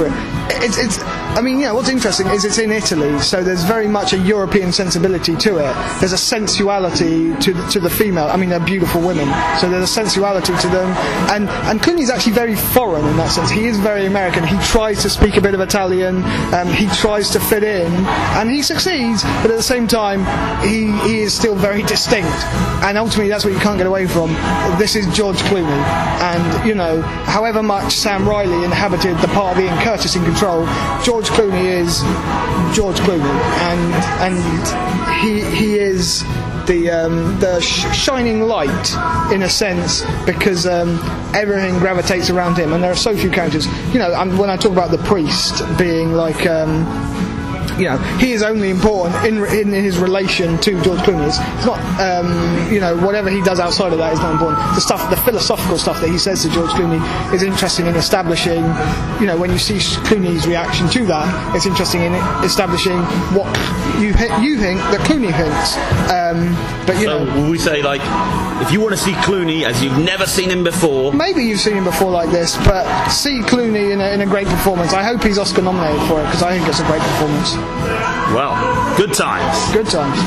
it's, it's, I mean, yeah, what's interesting is it's in Italy, so there's very much a European sensibility to it. There's a sensuality to the, to the female. I mean, they're beautiful women, so there's a sensuality to them. And, and Clooney's actually very foreign in that sense. He is very American. He tries to speak a bit of Italian, um, he tries to fit in, and he succeeds, but at the same time, he, he is still very distinct. And ultimately, that's what you can't get away from. This is George Clooney. And, you know, however much Sam Riley inhabited the part of Ian Curtis in Control, George Clooney is George Clooney, and and he he is the um, the sh- shining light in a sense, because um, everything gravitates around him, and there are so few characters. You know, um, when I talk about the priest being like. Um, You know, he is only important in in his relation to George Clooney. It's, it's not, um, you know, whatever he does outside of that is not important. The stuff, the philosophical stuff that he says to George Clooney is interesting in establishing, you know, when you see Clooney's reaction to that, it's interesting in establishing what you you think that Clooney thinks. Um, but you so know, will we say, like, if you want to see Clooney as you've never seen him before, maybe you've seen him before like this, but see Clooney in a, in a great performance. I hope he's Oscar nominated for it, because I think it's a great performance. Well, good times. Good times.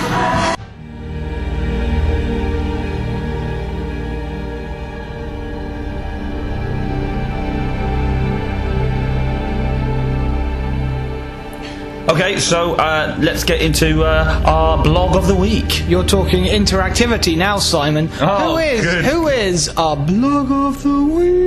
Okay, so uh, let's get into uh, our blog of the week. You're talking interactivity now, Simon. Oh, who is good. who is our blog of the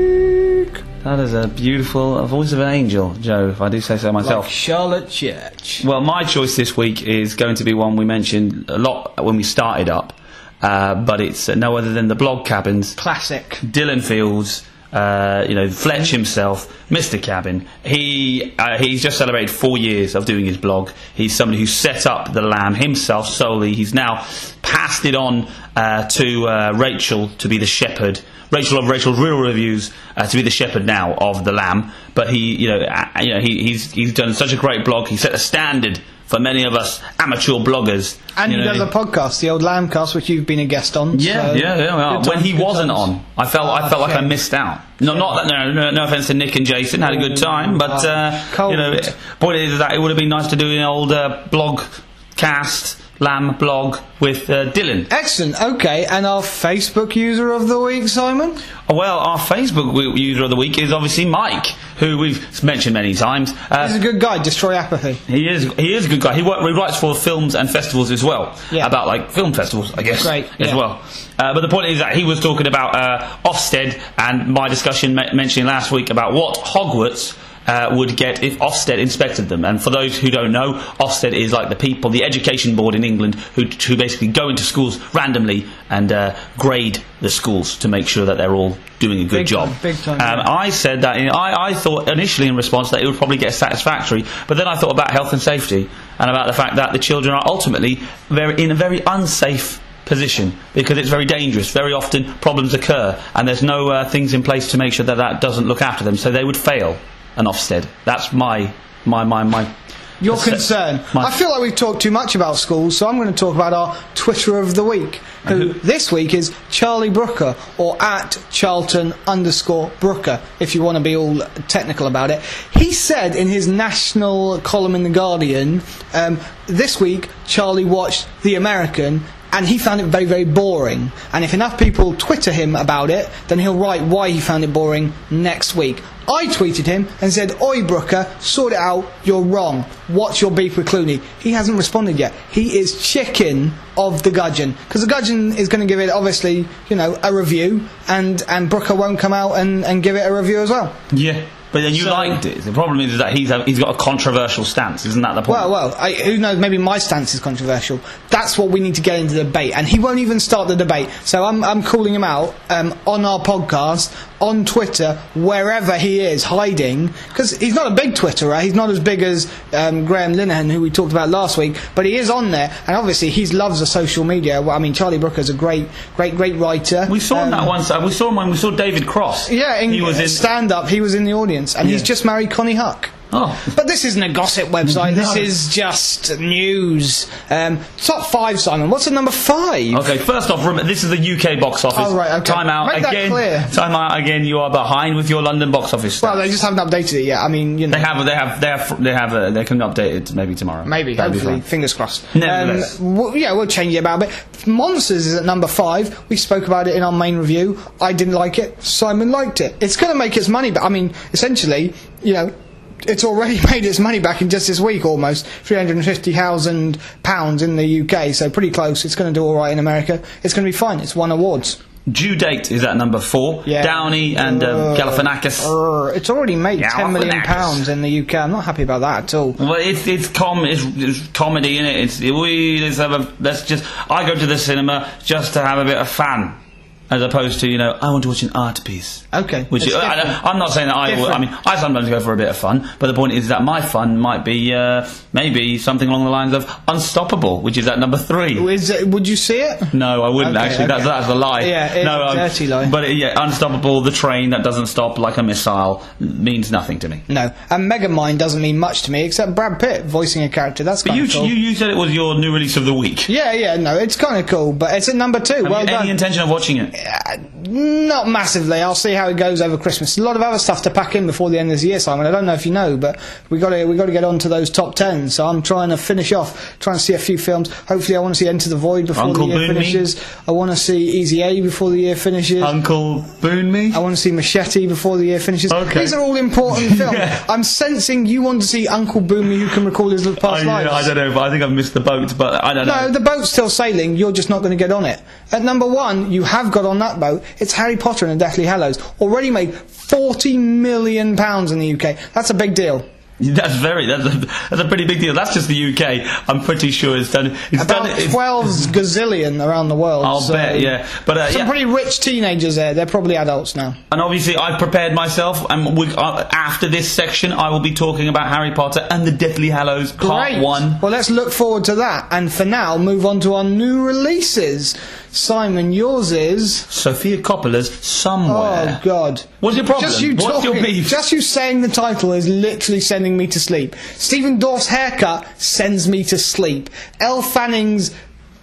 week? That is a beautiful voice of an angel, Joe, if I do say so myself. Like Charlotte Church. Well, my choice this week is going to be one we mentioned a lot when we started up, uh, but it's uh, no other than the Blog Cabins. Classic. Dylan Fields, uh, you know, Fletch himself, Mister Cabin. He uh, he's just celebrated four years of doing his blog. He's somebody who set up the Lamb himself solely. He's now passed it on uh, to uh, Rachel to be the shepherd. Rachel of Rachel's Real Reviews uh, to be the shepherd now of the Lamb, but he, you know, uh, you know, he, he's he's done such a great blog. He set a standard for many of us amateur bloggers. And you he know, does a podcast, the old Lambcast, which you've been a guest on. Yeah, so yeah, yeah. Well, when he wasn't times. on, I felt I felt like I missed out. No, not that. No, no, no offense to Nick and Jason, had a good time, but uh, Cold. you know, point is that it would have been nice to do an old uh, blog cast. Lamb blog with uh, Dylan. Excellent. Okay, and our Facebook user of the week, Simon? Well, our Facebook w- user of the week is obviously Mike, who we've mentioned many times. Uh, He's a good guy. Destroy apathy. He is. He is a good guy. He, work, he writes for films and festivals as well. Yeah. About like film festivals, I guess. Great. As yeah. well. Uh, but the point is that he was talking about uh, Ofsted and my discussion me- mentioning last week about what Hogwarts. Uh, would get if Ofsted inspected them. And for those who don't know, Ofsted is like the people, the education board in England, who, who basically go into schools randomly and uh, grade the schools to make sure that they're all doing a good big job. Time, big time. Um, yeah. I said that, in, I, I thought initially in response that it would probably get satisfactory, but then I thought about health and safety and about the fact that the children are ultimately very in a very unsafe position because it's very dangerous. Very often problems occur and there's no uh, things in place to make sure that that doesn't look after them, so they would fail an Ofsted. That's my my my my Your uh, concern. my I feel like we've talked too much about schools, so I'm going to talk about our Twitter of the week, who this week is Charlie Brooker, or at Charlton underscore Brooker, if you want to be all technical about it. He said in his national column in The Guardian, um, this week Charlie watched The American, and he found it very, very boring. And if enough people Twitter him about it, then he'll write why he found it boring next week. I tweeted him and said, "Oi, Brooker, sort it out, you're wrong. What's your beef with Clooney?" He hasn't responded yet. He is chicken of The Gudgeon. Because The Gudgeon is going to give it, obviously, you know, a review, and, and Brooker won't come out and, and give it a review as well. Yeah. But then you So- liked it. The problem is that he's a, he's got a controversial stance, isn't that the point? Well, well, I, who knows, maybe my stance is controversial. That's what we need to get into the debate, and he won't even start the debate. So I'm, I'm calling him out um, on our podcast, on Twitter, wherever he is hiding, because he's not a big Twitterer. He's not as big as um, Graham Linehan, who we talked about last week, but he is on there, and obviously he loves the social media. Well, I mean, Charlie Brooker's a great, great, great writer. we saw him Um, that once. Uh, we saw him when we saw David Cross. Yeah, in, he was in stand-up, he was in the audience, and he's Yeah. just married Connie Huck. Oh. But this isn't a gossip website. This No. is just news. Um, top five, Simon. What's at number five? Okay, first off, remember, this is the U K box office. Oh, right, okay. Time out Make that again. clear. Time out again. You are behind with your London box office stuff. Well, they just haven't updated it yet. I mean, you know. They have, they have, they have, they have. Uh, they can update it maybe tomorrow. Maybe, That'd be hopefully. fine. Fingers crossed. Nevertheless. Um, w- yeah, we'll change it about a bit. Monsters is at number five. We spoke about it in our main review. I didn't like it. Simon liked it. It's going to make its money back. I mean, essentially, you know, it's already made its money back in just this week, almost three hundred fifty thousand pounds in the U K. So pretty close. It's going to do all right in America. It's going to be fine. It's won awards. Due Date is at number four. Yeah. Downey and um, Uh, Galifianakis. Uh, it's already made ten million Galifianakis. pounds in the U K. I'm not happy about that at all. Well, it's it's com it's, it's comedy in it. It's we let's have a let's just I go to the cinema just to have a bit of fun, as opposed to you know I want to watch an art piece. Okay, Which it's is, I, different. I'm not saying that I. will- I Different. mean, I sometimes go for a bit of fun, but the point is that my fun might be uh, maybe something along the lines of Unstoppable, which is at number three. Is it, would you see it? No, I wouldn't Okay, actually. That's okay. that's a lie. Yeah, it's no, a dirty lie. But uh, yeah, Unstoppable, the train that doesn't stop like a missile, means nothing to me. No, and Megamind doesn't mean much to me, except Brad Pitt voicing a character. That's But kind you, of cool. you you said it was your new release of the week. Yeah, yeah, no, it's kind of cool, but it's at number two. Have well you done. any intention of watching it? Uh, not massively. I'll see how it goes over Christmas. A lot of other stuff to pack in before the end of the year, Simon. I don't know if you know, but we got to we got to get on to those top ten. So I'm trying to finish off, trying to see a few films. Hopefully, I want to see Enter the Void before Uncle the year Boon Me? finishes. I want to see Easy A before the year finishes. Uncle Boon Me? I want to see Machete before the year finishes. Okay. These are all important films. Yeah. I'm sensing you want to see Uncle Boomy Who Can Recall His Past I, Lives. I don't know, but I think I've missed the boat. But I don't know. No, the boat's still sailing, you're just not going to get on it. At number one, you have got on that boat, it's Harry Potter and the Deathly Hallows. Already made forty million pounds in the U K. That's a big deal. That's very. That's a, that's a pretty big deal. That's just the U K. I'm pretty sure it's done. It's About done. It's, twelve gazillion around the world. I'll so bet. Yeah, but uh, Some yeah. pretty rich teenagers there, they're probably adults now. And obviously, I've prepared myself. And we, uh, after this section, I will be talking about Harry Potter and the Deathly Hallows Part Great. One. Well, let's look forward to that. And for now, move on to our new releases. Simon, yours is... Sophia Coppola's Somewhere. Oh, God. What's your problem? Just you What's talking, your beef? Just you saying the title is literally sending me to sleep. Stephen Dorff's haircut sends me to sleep. Elle Fanning's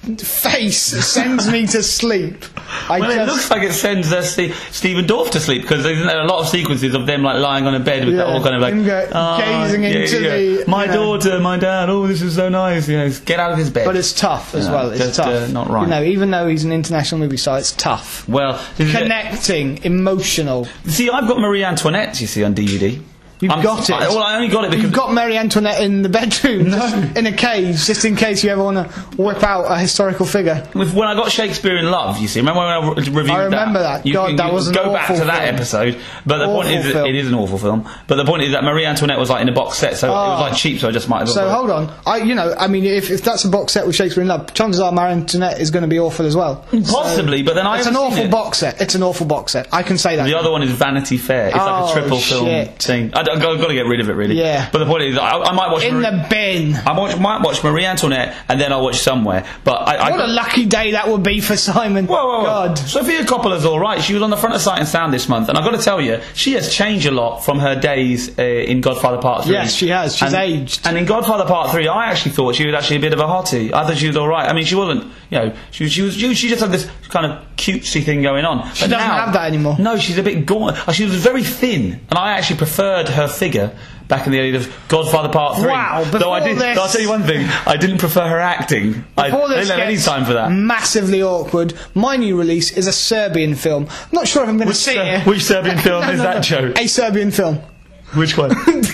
face sends me to sleep. I Well, just, it looks like it sends uh, St- Stephen Dorff to sleep because there's a lot of sequences of them like lying on a bed with Yeah, that all kind of like him go- "Ah, gazing yeah, into yeah. the- my you know." daughter, my dad. Oh, this is so nice. You know, get out of his bed. But it's tough as No, well. It's just, tough. uh, not right. You know, even though he's an international movie star, it's tough. well, this is it. Connecting, emotional. See, I've got Marie Antoinette. You see on D V D. You've I'm- got it. I, well, I only got it because You've got Mary Antoinette in the bedroom, just in a cage, just in case you ever want to whip out a historical figure. with, when I got Shakespeare in Love. You see, remember when I re- reviewed I remember that. You God, can, that you was an go back awful to that film. episode. But the point Awful is, that film. it is an awful film. But the point is that Marie Antoinette was like in a box set, so it was Oh. like cheap. So I just might as well. So hold on, I you know I mean if, if that's a box set with Shakespeare in Love, chances are Marie Antoinette is going to be awful as well. Possibly, but then I It's an haven't seen awful it. box set. It's an awful box set. I can say that. The other one is Vanity Fair. It's like Oh, a triple film shit. thing. I, have got to get rid of it, really. Yeah. But the point is, I, I might watch. in Marie, the bin. I watch, might watch Marie Antoinette, and then I'll watch Somewhere. But I. I What a got, lucky day that would be for Simon. Whoa, whoa, whoa. God. Sophia Coppola's all right. She was on the front of Sight and Sound this month, and I've got to tell you, she has changed a lot from her days uh, in Godfather Part Three. Yes, she has. She's and, aged. And in Godfather Part Three, I actually thought she was actually a bit of a hottie. I thought she was all right. I mean, she wasn't. You know, she, she was. She, she just had this kind of cutesy thing going on. She doesn't have that anymore. No, she's a bit gaunt. She was very thin, and I actually preferred her figure back in the early days of Godfather Part Three. Wow, Though I before did. this- I'll tell you one thing. I didn't prefer her acting. I, Before I this didn't have any gets time for that. massively awkward, my new release is a Serbian film. I'm not sure if I'm going to Which see Ser- it. which Serbian film is that, Joe? A Serbian film. Which one?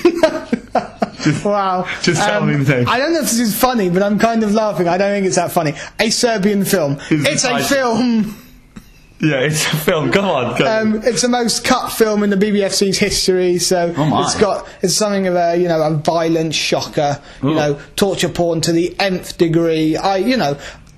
Wow. just tell me the name. I don't know if this is funny, but I'm kind of laughing. I don't think it's that funny. A Serbian film. Is It's the a title. film. Yeah, it's a film. Come on, go. Um, it's the most cut film in the B B F C's history. So Oh my. it's got it's something of a you know a violent shocker. You Ooh. know torture porn to the nth degree. I you know.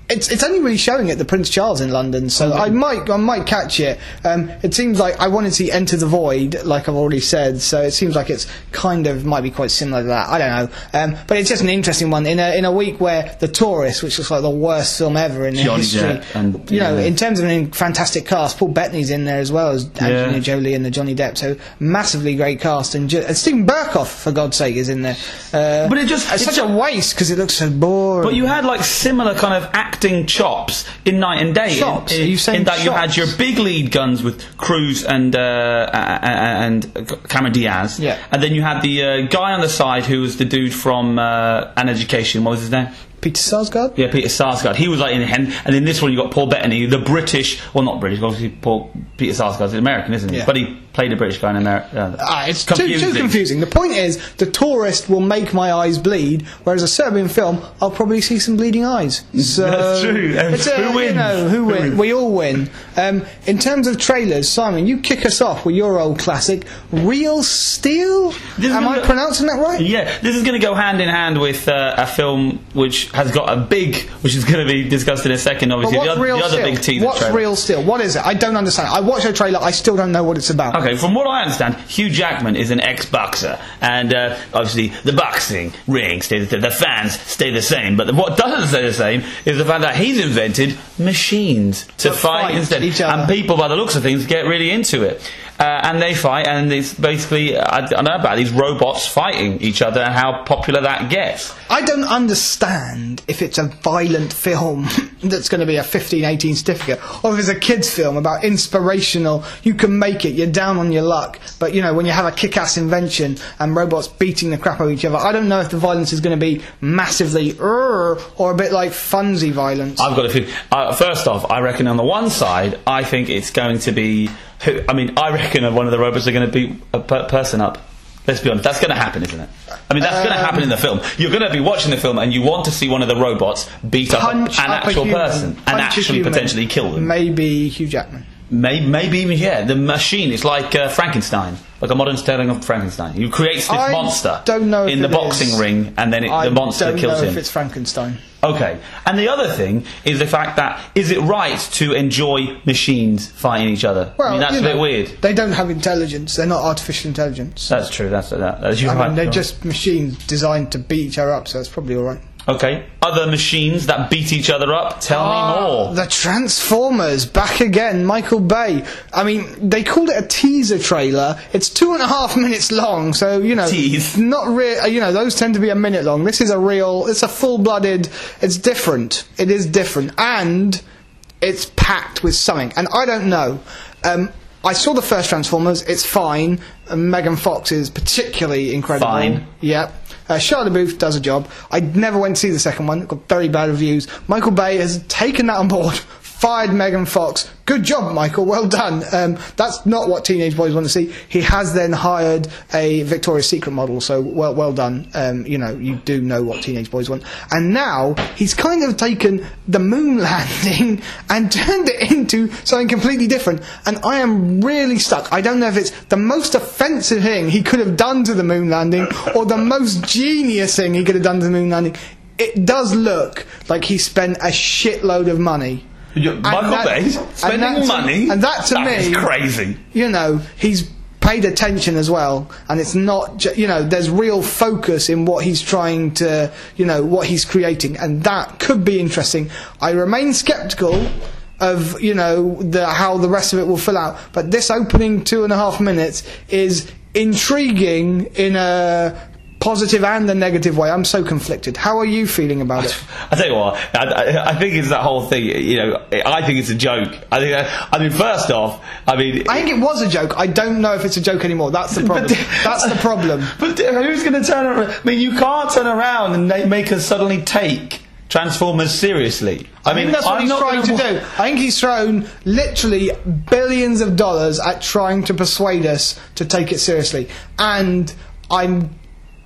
It's it's only really showing at the Prince Charles in London, so okay. I might I might catch it. Um, it seems like I wanted to see Enter the Void, like I've already said, so it seems like it's kind of might be quite similar to that. I don't know, um, but it's just an interesting one in a in a week where The Tourist, which looks like the worst film ever in Johnny history, Depp and, you know, yeah. in terms of a fantastic cast, Paul Bettany's in there as well as Angelina Yeah. Jolie and the Johnny Depp, so massively great cast, and, ju- and Stephen Burkoff, for God's sake, is in there. Uh, But it just- it's it such a waste because it looks so boring. But you had like similar kind of acting chops in Night and Day. Chops? In, Are you saying in that you had chops? your big lead guns with Cruz and uh, and Cameron Diaz. Yeah. And then you had the uh, guy on the side who was the dude from uh, An Education. What was his name? Peter Sarsgaard? Yeah, Peter Sarsgaard. He was like in the hand, and in this one you got Paul Bettany, the British. Well, not British. Obviously, Paul Peter Sarsgaard's American, isn't he? Yeah. But he played a British guy in America. Uh, Ah, it's too, too confusing. The point is, The Tourist will make my eyes bleed, whereas a Serbian film, I'll probably see some bleeding eyes. So That's true. And It's a, who wins? You know, who, Who win? wins? We all win. Um, in terms of trailers, Simon, you kick us off with your old classic, Real Steel. This is Am I gonna- pronouncing that right? Yeah, this is going to go hand in hand with uh, a film which has got a big, which is going to be discussed in a second. But Obviously, what's the, other- Real the other Steel? big teaser What's trailer. Real Steel? What is it? I don't understand. I watched the trailer. I still don't know what it's about. Okay, from what I understand, Hugh Jackman is an ex-boxer, and uh, obviously the boxing ring stays the, the fans stay the same. But what doesn't stay the same is the fact that he's invented machines to, To fight, fight instead, each other. and people, by the looks of things, get really into it. Uh, and they fight, and it's basically I don't know about these robots fighting each other and how popular that gets. I don't understand if it's a violent film that's going to be a fifteen eighteen certificate, or if it's a kids' film about inspirational, you can make it, you're down on your luck, but you know, when you have a kick-ass invention and robots beating the crap out of each other, I don't know if the violence is going to be massively "Urgh," or a bit like funsy violence. I've got a feeling. Uh, first off, I reckon on the one side, I think it's going to be. Who, I mean, I reckon one of the robots are going to beat a per- person up. Let's be honest, that's going to happen, isn't it? I mean, that's um, going to happen in the film. You're going to be watching the film and you want to see one of the robots beat up an Punch up actual a human, person and punch a actually human. potentially kill them. Maybe Hugh Jackman. Maybe, maybe even, yeah, the machine. It's like uh, Frankenstein, like a modern styling of Frankenstein. You create this I monster don't know if in the it boxing is. ring, and then it, I the monster don't kills know him. if it's Frankenstein. Okay, and the other thing is the fact that is it right to enjoy machines fighting each other? Well, I mean, that's you a bit know, weird. They don't have intelligence. They're not artificial intelligence. That's true. That's that. That's you're I right. mean, they're you're just machines designed to beat each other up, so it's probably all right. right. Okay. Other machines that beat each other up. Tell Ah, me more. The Transformers back again. Michael Bay. I mean, they called it a teaser trailer. It's two and a half minutes long, so you know, Tease. not real. You know, those tend to be a minute long. This is a real. It's a full-blooded. It's different. It is different, and it's packed with something. And I don't know. Um, I saw the first Transformers. It's fine. And Megan Fox is particularly incredible. Fine. Yeah. Uh, Shia LaBeouf does a job. I never went to see the second one. It got very bad reviews. Michael Bay has taken that on board, fired Megan Fox. Good job, Michael. Well done. Um, that's not what teenage boys want to see. He has then hired a Victoria's Secret model, so well, well done. Um, you know, you do know what teenage boys want. And now he's kind of taken the moon landing and turned it into something completely different. And I am really stuck. I don't know if it's the most offensive thing he could have done to the moon landing or the most genius thing he could have done to the moon landing. It does look like he spent a shitload of money. Michael that- Bay and spending that to- money, and that to that me is crazy. You know, he's paid attention as well, and it's not ju- you know, there's real focus in what he's trying to, you know, what he's creating, and that could be interesting. I remain sceptical of, you know, the how the rest of it will fill out, but this opening two and a half minutes is intriguing in a positive and a negative way. I'm so conflicted. How are you feeling about it? I tell you what, I, I, I think it's that whole thing. You know, I think it's a joke. I think. I mean, first off, I mean, I think it was a joke. I don't know if it's a joke anymore. That's the problem. But- That's the problem. But who's going to turn around? I mean, you can't turn around and they make us suddenly take Transformers seriously. I, I mean, think that's what I'm he's not trying gonna to do. I think he's thrown literally billions of dollars at trying to persuade us to take it seriously. And I'm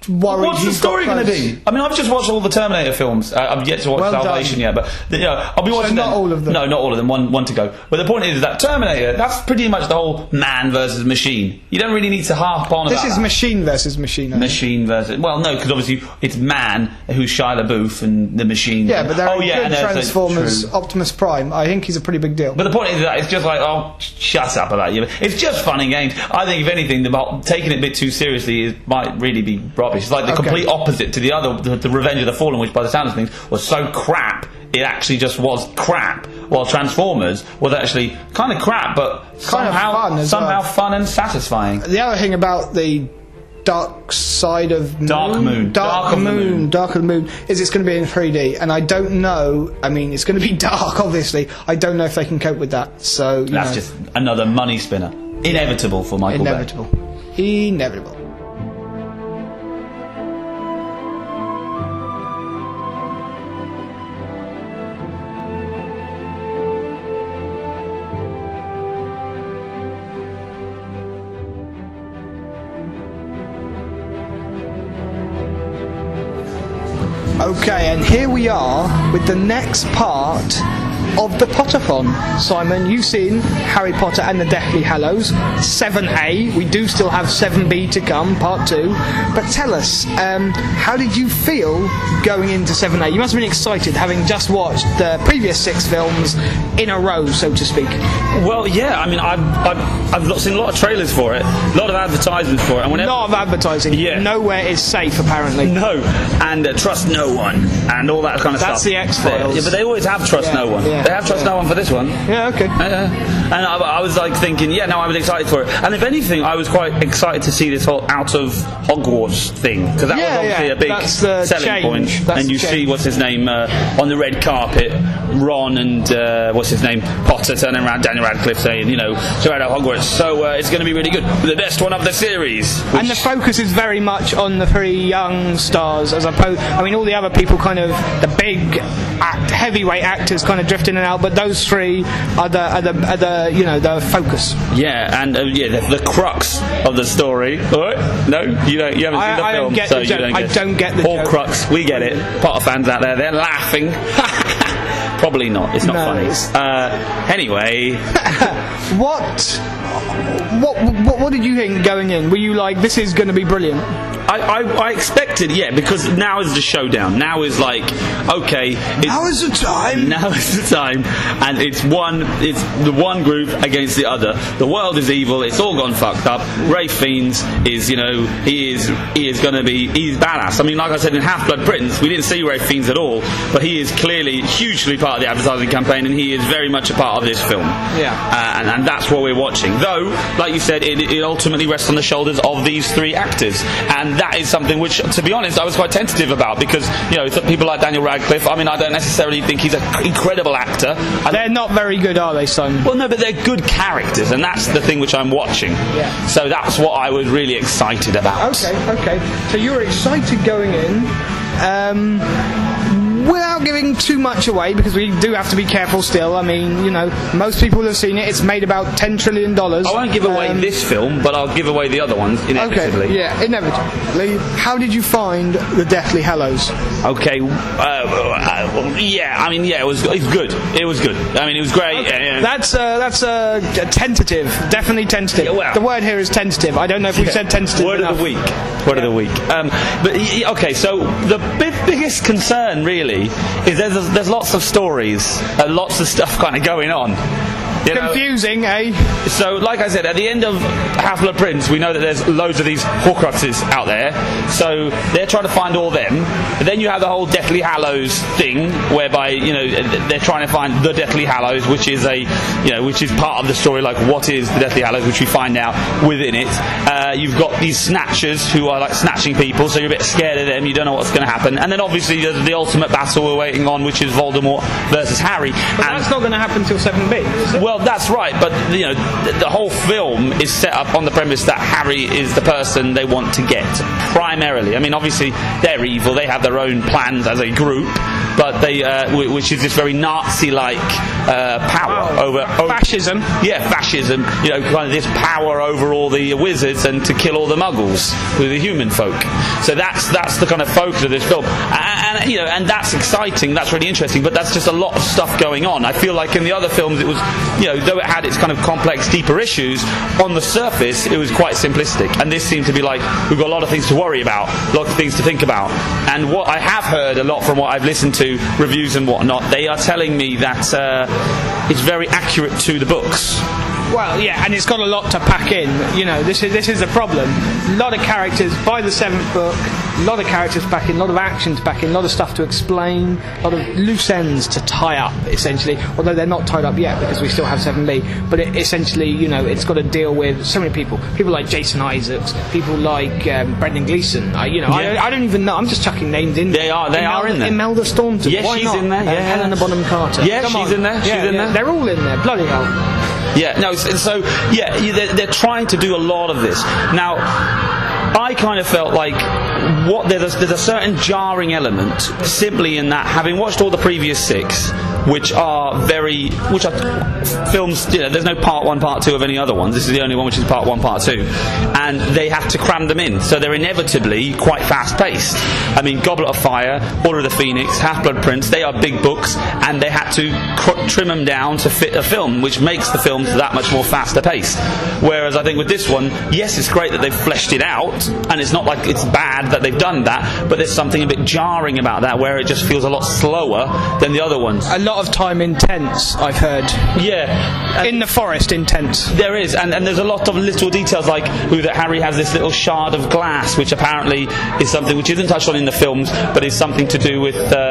worried. What's the you've story got going to close. be? I mean, I've just watched all the Terminator films. Uh, I've yet to watch Well Salvation done. yet, but you know, I'll be So watching not them. all of them? No, not all of them. One, one to go. But the point is that Terminator, that's pretty much the whole man versus machine. You don't really need to harp on This about is that. machine versus machine. I think. Machine versus well, no, because obviously it's man who's Shia LaBeouf and the machine. Yeah, but there oh are yeah, good and there's a- Transformers. true. Optimus Prime. I think he's a pretty big deal. But the point is that it's just like, oh, shut up about you. It's just fun and games. I think, if anything, about taking it a bit too seriously it might really be rubbish. It's like the Okay. complete opposite to the other, the, the Revenge of the Fallen, which by the sound of things was so crap, it actually just was crap. While Transformers was actually kind of crap, but Kind of somehow, fun as somehow well. fun and satisfying. The other thing about the Dark Side of Dark Moon. Dark, Dark of the Moon, Moon. Dark of the Moon, is it's going to be in three D, and I don't know. I mean, it's going to be dark, obviously. I don't know if they can cope with that. So you That's know, just another money spinner. Inevitable for Michael Bay. inevitable. Inevitable. Okay, and here we are with the next part of the Pottathon. Simon, you've seen Harry Potter and the Deathly Hallows, seven A. We do still have seven B to come, part two. But tell us, um, how did you feel going into seven A? You must have been excited, having just watched the previous six films in a row, so to speak. Well, yeah, I mean, I've, I've, I've seen a lot of trailers for it, a lot of advertisements for it, and A whenever... lot of advertising. Yeah. Nowhere is safe, apparently. No, and uh, trust no one, and all that kind of That's stuff. the X-Files. Yeah, but they always have trust Yeah, no one. yeah, they have trust yeah. no one for this one. Yeah, okay. Uh, and I, I was like thinking, yeah, no, I was excited for it. And if anything, I was quite excited to see this whole out of Hogwarts thing, because that Yeah, was obviously yeah, a big that's the selling change. point. That's and you the see, change. what's his name, uh, on the red carpet, Ron and, uh, what's his name, Potter turning around, Daniel Radcliffe saying, you know, so out of Hogwarts. So uh, it's going to be really good. The best one of the series. And the focus is very much on the three young stars, as opposed. I mean, all the other people, kind of the big, act, heavyweight actors, kind of drift in and out. But those three are the, are the, are the you know, the focus. Yeah, and uh, yeah, the, the crux of the story. All right? No, you don't. You haven't I- seen the I don't film, get so the you joke. don't I get. don't get the All joke. crux. We get it. Potter fans out there, they're laughing. Probably not. It's not No, funny. it's- Uh, anyway, What, what, what, what did you think going in? Were you like, this is going to be brilliant? I, I, I expected, yeah, because now is the showdown. Now is like, okay, it's, Now is the time. Now is the time, and it's one. It's the one group against the other. The world is evil. It's all gone fucked up. Ray Fiennes is, you know, he is he is going to be he's badass. I mean, like I said in Half-Blood Prince, we didn't see Ray Fiennes at all, but he is clearly hugely part of the advertising campaign, and he is very much a part of this film. Yeah. uh, and, and that's what we're watching. Though, like you said, it, it ultimately rests on the shoulders of these three actors, and that is something which, to be honest, I was quite tentative about, because, you know, th- people like Daniel Radcliffe, I mean, I don't necessarily think he's an incredible actor. I They're not very good, are they, son? well, no, but they're good characters, and that's the thing which I'm watching. Yeah. So that's what I was really excited about. Okay, okay. So you were excited going in. Um, without giving too much away, because we do have to be careful still. I mean, you know, most people have seen it. It's made about ten trillion dollars. I won't give away Um, this film, but I'll give away the other ones inevitably. Okay, yeah, inevitably. How did you find the Deathly Hallows? Okay, uh, uh, yeah, I mean, yeah, it was, it was good. It was good. I mean, it was great. Uh, That's uh, that's uh, tentative, definitely tentative. Yeah, well- the word here is tentative. I don't know if we said tentative Word enough. of the week. Word of the week. Um, but y- y- okay, so the big, biggest concern really is there's there's lots of stories, uh, lots of stuff kind of going on. You know? Confusing, eh? So, like I said, at the end of Half-Blood Prince, we know that there's loads of these Horcruxes out there. So they're trying to find all them. But then you have the whole Deathly Hallows thing, whereby, you know, they're trying to find the Deathly Hallows, which is a, you know, which is part of the story. Like, what is the Deathly Hallows, which we find out within it. Uh, you've got these snatchers who are like snatching people, so you're a bit scared of them. You don't know what's going to happen. And then obviously the, the ultimate battle we're waiting on, which is Voldemort versus Harry. But and that's not going to happen till seven B, is it? well, that's right, but you know, the, the whole film is set up on the premise that Harry is the person they want to get, primarily. I mean, obviously, they're evil, they have their own plans as a group, but they, uh, w- which is this very Nazi-like uh, power Wow. over, over Fascism. Yeah, fascism. You know, kind of this power over all the wizards and to kill all the Muggles, who are the human folk. So that's that's the kind of focus of this film, and, and you know, and that's exciting. That's really interesting. But that's just a lot of stuff going on. I feel like in the other films, it was, you know, though it had its kind of complex, deeper issues, on the surface, it was quite simplistic. And this seemed to be like, we've got a lot of things to worry about, a lot of things to think about. And what I have heard a lot from what I've listened to, reviews and whatnot, they are telling me that uh, it's very accurate to the books. Well, yeah, and it's got a lot to pack in. You know, this is this is a problem. A lot of characters by the seventh book. A lot of characters back in, a lot of action to back in, a lot of stuff to explain, a lot of loose ends to tie up, essentially. Although they're not tied up yet because we still have seven B. But it, essentially, you know, it's got to deal with so many people. People like Jason Isaacs, people like um, Brendan Gleeson. I, you know, Yeah. I, I don't even know. I'm just chucking names in. They are- they are in there. Imelda Staunton. Yeah, Why she's not? in there, Uh, yeah. Helena Bonham Carter. Yeah, Come she's on. in there, she's Yeah, in yeah, there. They're all in there. Bloody hell. Yeah, no, so, so yeah, you- they're, they're trying to do a lot of this. Now, I kind of felt like what there's a, there's a certain jarring element simply in that, having watched all the previous six, which are very, which are films, you know, there's no part one, part two of any other ones. This is the only one which is part one, part two, and they have to cram them in, so they're inevitably quite fast-paced. I mean, Goblet of Fire, Order of the Phoenix, Half-Blood Prince, they are big books, and they had to cr- trim them down to fit a film, which makes the films that much more faster-paced. Whereas I think with this one, yes, it's great that they've fleshed it out, and it's not like it's bad that they've done that, but there's something a bit jarring about that, where it just feels a lot slower than the other ones. A lot of time in tents, I've heard. Yeah. And In the forest, in tents. there is, and, and there's a lot of little details, like who that Harry has this little shard of glass, which apparently is something which isn't touched on in the films, but is something to do with uh,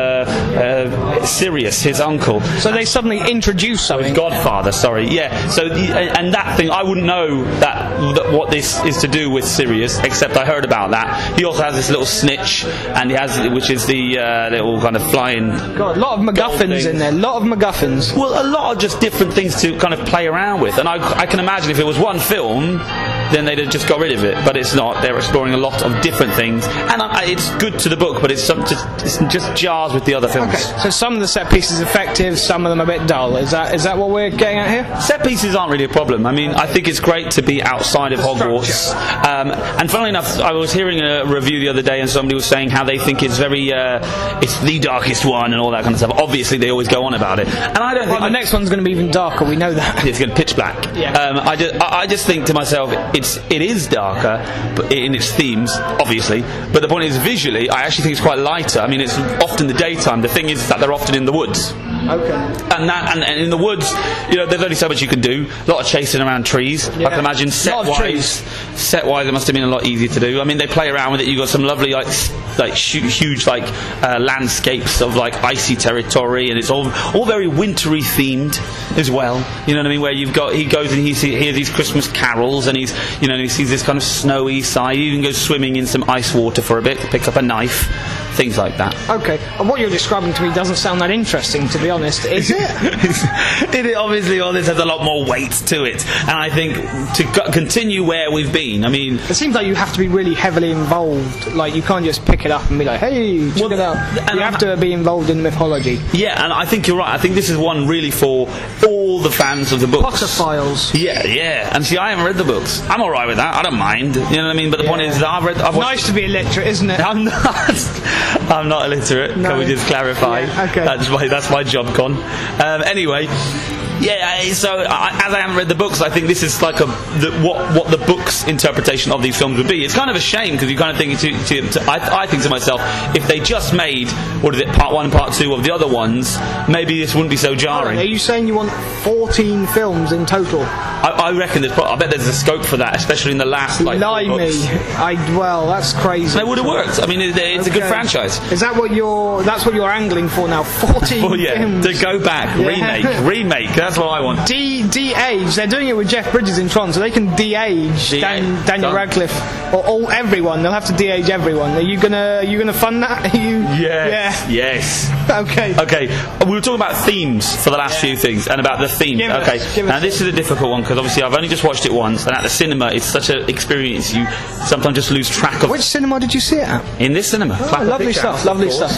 uh, Sirius, his uncle. So they suddenly introduce something. Godfather, sorry, yeah. So, the, and that thing, I wouldn't know that, that what this is to do with Sirius, except I heard about that. He also has this little snitch, and he has, which is the uh, little kind of flying. God, a lot of MacGuffins in there. A lot of MacGuffins. Well, a lot of just different things to kind of play around with, and I, I can imagine if it was one film, then they'd have just got rid of it. But it's not. They're exploring a lot of different things, and I, it's good to the book, but it's some just it's just jars with the other films. Okay, so some of the set pieces are effective, some of them a bit dull. Is that is that what we're getting at here? Set pieces aren't really a problem. I mean, I think it's great to be outside of Hogwarts. Um, and funnily enough, I was hearing a review the other day, and somebody was saying how they think it's very, uh, it's the darkest one and all that kind of stuff. Obviously, they always go on about it, and I don't Well, think the next one's going to be even darker. We know that. it's going to pitch black. Yeah. Um, I just, I I just think to myself, it's it is darker, but in its themes, obviously. But the point is, visually, I actually think it's quite lighter. I mean, it's often the daytime. The thing is that they're often in the woods. Okay. And that, and, and in the woods, you know, there's only so much you can do. A lot of chasing around trees. Yeah. I can imagine Lot of trees. set-wise, set-wise, it must have been a lot easier to do. I mean, they play around with it. You've got some lovely, like, s- like hu- huge, like, uh, landscapes of like icy territory, and it's all all very wintry themed as well. You know what I mean? Where you've got he goes and he see, hears these Christmas carols, and he's you know he sees this kind of snowy side. He even goes swimming in some ice water for a bit, pick up a knife, things like that. Okay. And what you're describing to me doesn't sound that interesting, to be honest. Is it? it obviously all this has a lot more weight to it, and I think to co- continue where we've been, I mean, It seems like you have to be really heavily involved. Like, you can't just pick it up and be like, hey, check Well, it out. and You I'm- have to be involved in the mythology. yeah, and I think you're right. I think this is one really for all the fans of the books. Potter Files. Yeah, yeah. And see, I haven't read the books. I'm all right with that. I don't mind. You know what I mean? But the point Yeah. is that I've read. I've watched, Nice to be illiterate, isn't it? I'm not. I'm not illiterate. No. Can we just clarify? Yeah, okay. That's my that's my job, Con. Um, anyway, yeah. I- So I, as I haven't read the books, I think this is like a the, what what the book's interpretation of these films would be. It's kind of a shame because you kind of think to, to, to I, I think to myself, if they just made what is it, part one, and part two of the other ones, maybe this wouldn't be so jarring. Are you saying you want fourteen films in total? I, I reckon there's. pro- I bet there's a scope for that, especially in the last like. four Blimey. books. I, well, that's crazy. They would have worked. I mean, it, it's a good Okay. franchise. Is that what you're? That's what you're angling for now? Fourteen Well, yeah, films. to go back, Yeah. remake, remake. That's what I want. De de-age. They're doing it with Jeff Bridges in Tron, so they can de-age De-age. Dan, Daniel Done. Radcliffe or all everyone. They'll have to de-age everyone. Are you gonna? Are you gonna fund that? Are you? Yes. Yes. Yeah. Okay. Okay, we were talking about themes for the last few things, and about the theme. Give us- okay, give us- now this is a difficult one because obviously I've only just watched it once, and at the cinema it's such an experience you sometimes just lose track of. Which cinema did you see it at? In this cinema, Oh, Clapham lovely Picture stuff. House, Lovely of course. stuff.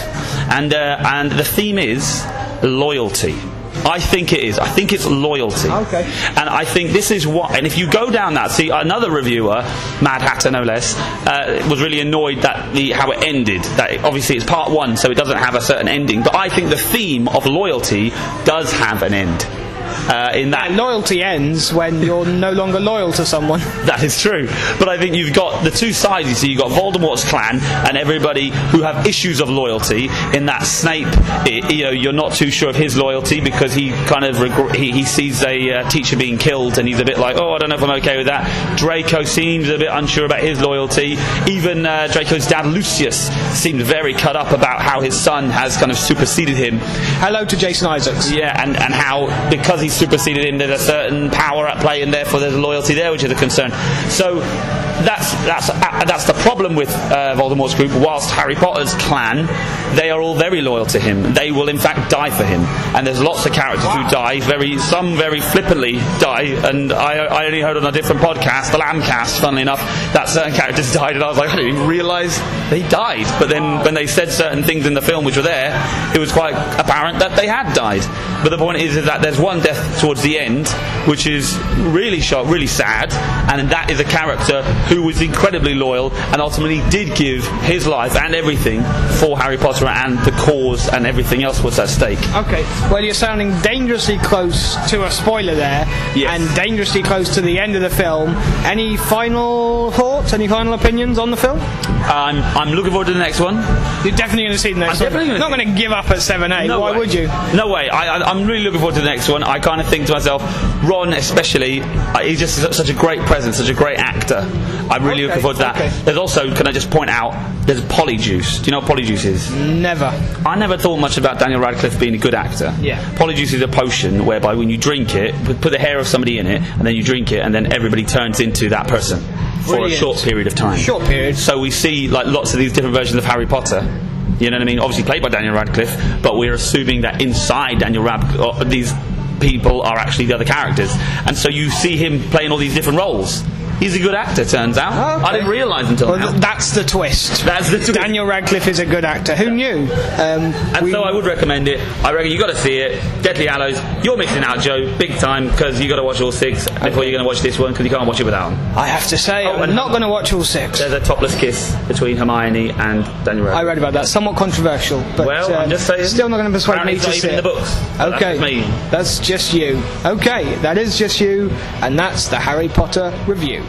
and uh, and the theme is loyalty. I think it is. I think it's loyalty. Okay. And I think this is what. And if you go down that, see, another reviewer, Mad Hatter no less, uh, was really annoyed that the how it ended. That it, obviously it's part one, so it doesn't have a certain ending. But I think the theme of loyalty does have an end. Uh, in that And loyalty ends when you're no longer loyal to someone. That is true. But I think you've got the two sides. You see, you've got Voldemort's clan and everybody who have issues of loyalty. In that Snape, I- you know, you're not too sure of his loyalty because he kind of regr- he, he sees a uh, teacher being killed and he's a bit like, oh, I don't know if I'm okay with that. Draco seems a bit unsure about his loyalty. Even uh, Draco's dad, Lucius, seems very cut up about how his son has kind of superseded him. Hello to Jason Isaacs. Yeah, and, and how, because he's superseded him, there's a certain power at play, and therefore there's a loyalty there, which is a concern. So that's that's uh, that's the problem with uh, Voldemort's group. Whilst Harry Potter's clan, they are all very loyal to him. They will in fact die for him, and there's lots of characters wow. who die. Very some very flippantly die, and I, I only heard on a different podcast, the Lambcast, funnily enough, that certain characters died, and I was like, I didn't even realise they died. But then when they said certain things in the film which were there, it was quite apparent that they had died. But the point is, is that there's one death towards the end, which is really sharp, really sad, and that is a character who was incredibly loyal and ultimately did give his life and everything for Harry Potter, and the cause and everything else was at stake. Okay, well, you're sounding dangerously close to a spoiler there, yes. and dangerously close to the end of the film. Any final thoughts, any final opinions on the film? I'm, I'm looking forward to the next one. You're definitely going to see the next I'm one. You're not going to give up at seven eight. No Why way. would you? No way. I, I, I'm really looking forward to the next one. I kind of think to myself, Ron especially, uh, he's just such a great presence, such a great actor. I'm really Okay, looking forward to that. okay. There's also, can I just point out, there's Polyjuice. Do you know what Polyjuice is? Never. I never thought much about Daniel Radcliffe being a good actor. Yeah. Polyjuice is a potion whereby when you drink it, put the hair of somebody in it, and then you drink it, and then everybody turns into that person for Brilliant. a short period of time. Short period. So we see like lots of these different versions of Harry Potter. You know what I mean? Obviously played by Daniel Radcliffe, but we're assuming that inside Daniel Radcliffe, these people are actually the other characters, and so you see him playing all these different roles. He's a good actor, turns out. Oh, okay. I didn't realise until well, now. th- that's the twist. That's the twist. Daniel Radcliffe is a good actor. Who knew? Um, and we... so I would recommend it. I reckon you got to see it. Deathly Hallows. You're missing out, Joe, big time, because you got to watch all six before okay. you're going to watch this one, because you can't watch it without them. I have to say, oh, I'm not going to watch all six. There's a topless kiss between Hermione and Daniel Radcliffe. I read about that. Somewhat controversial, but well, uh, I'm just saying. Still not going to persuade Apparently me to it's see not even it. in the books. Okay, that's, me. that's just you. Okay, that is just you, and that's the Harry Potter review.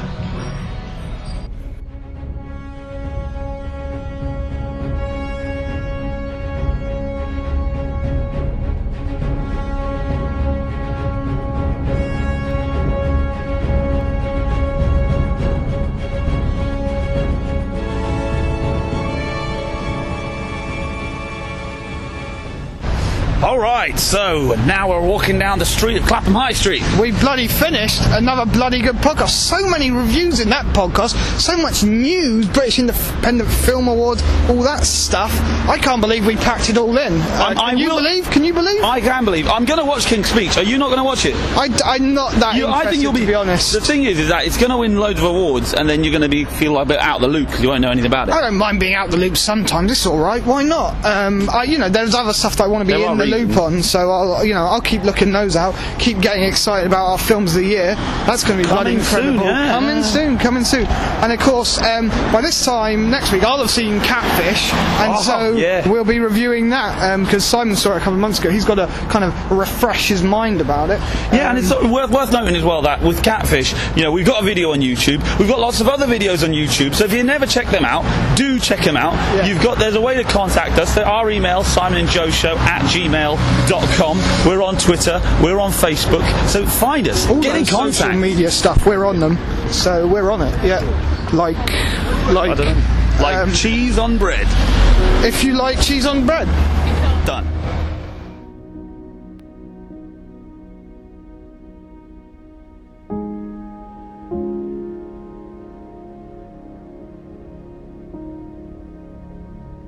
Alright, so now we're walking down the street of Clapham High Street. We bloody finished another bloody good podcast. So many reviews in that podcast, so much news, British Independent Film Awards, all that stuff. I can't believe we packed it all in. Uh, Um, can I you will- believe? Can you believe? I can believe. I'm going to watch King's Speech. Are you not going to watch it? I, I'm not that You, interested, I think you'll be, to be honest. The thing is, is that it's going to win loads of awards, and then you're going to be feel like a bit out of the loop because you won't know anything about it. I don't mind being out the loop sometimes. It's all right. Why not? Um, I, you know, there's other stuff that I want to be There in are the reasons. loop on. So I'll, you know, I'll keep looking those out. Keep getting excited about our films of the year. That's going to be bloody Coming soon, incredible. yeah. Coming soon. Coming soon. And of course, um, by this time next week, I'll have seen Catfish, and Oh, so yeah. we'll be reviewing that because Simon saw it a couple of months ago. He's got to kind of refresh his mind about it. Yeah, Um, and it's sort of worth, worth noting as well that with Catfish, you know, we've got a video on YouTube. We've got lots of other videos on YouTube. So if you never check them out, do check them out. Yeah. You've got there's a way to contact us. There our email, Simon and Joe Show at gmail dot com. We're on Twitter. We're on Facebook. So find us. all Get in those social contact. media stuff. We're on them, so we're on it. Yeah, like, like, I don't know. Like um, cheese on bread. if you like cheese on bread. Done.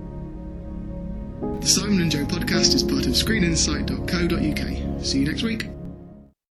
The Simon and Joe podcast is part of screen insight dot co dot uk. See you next week.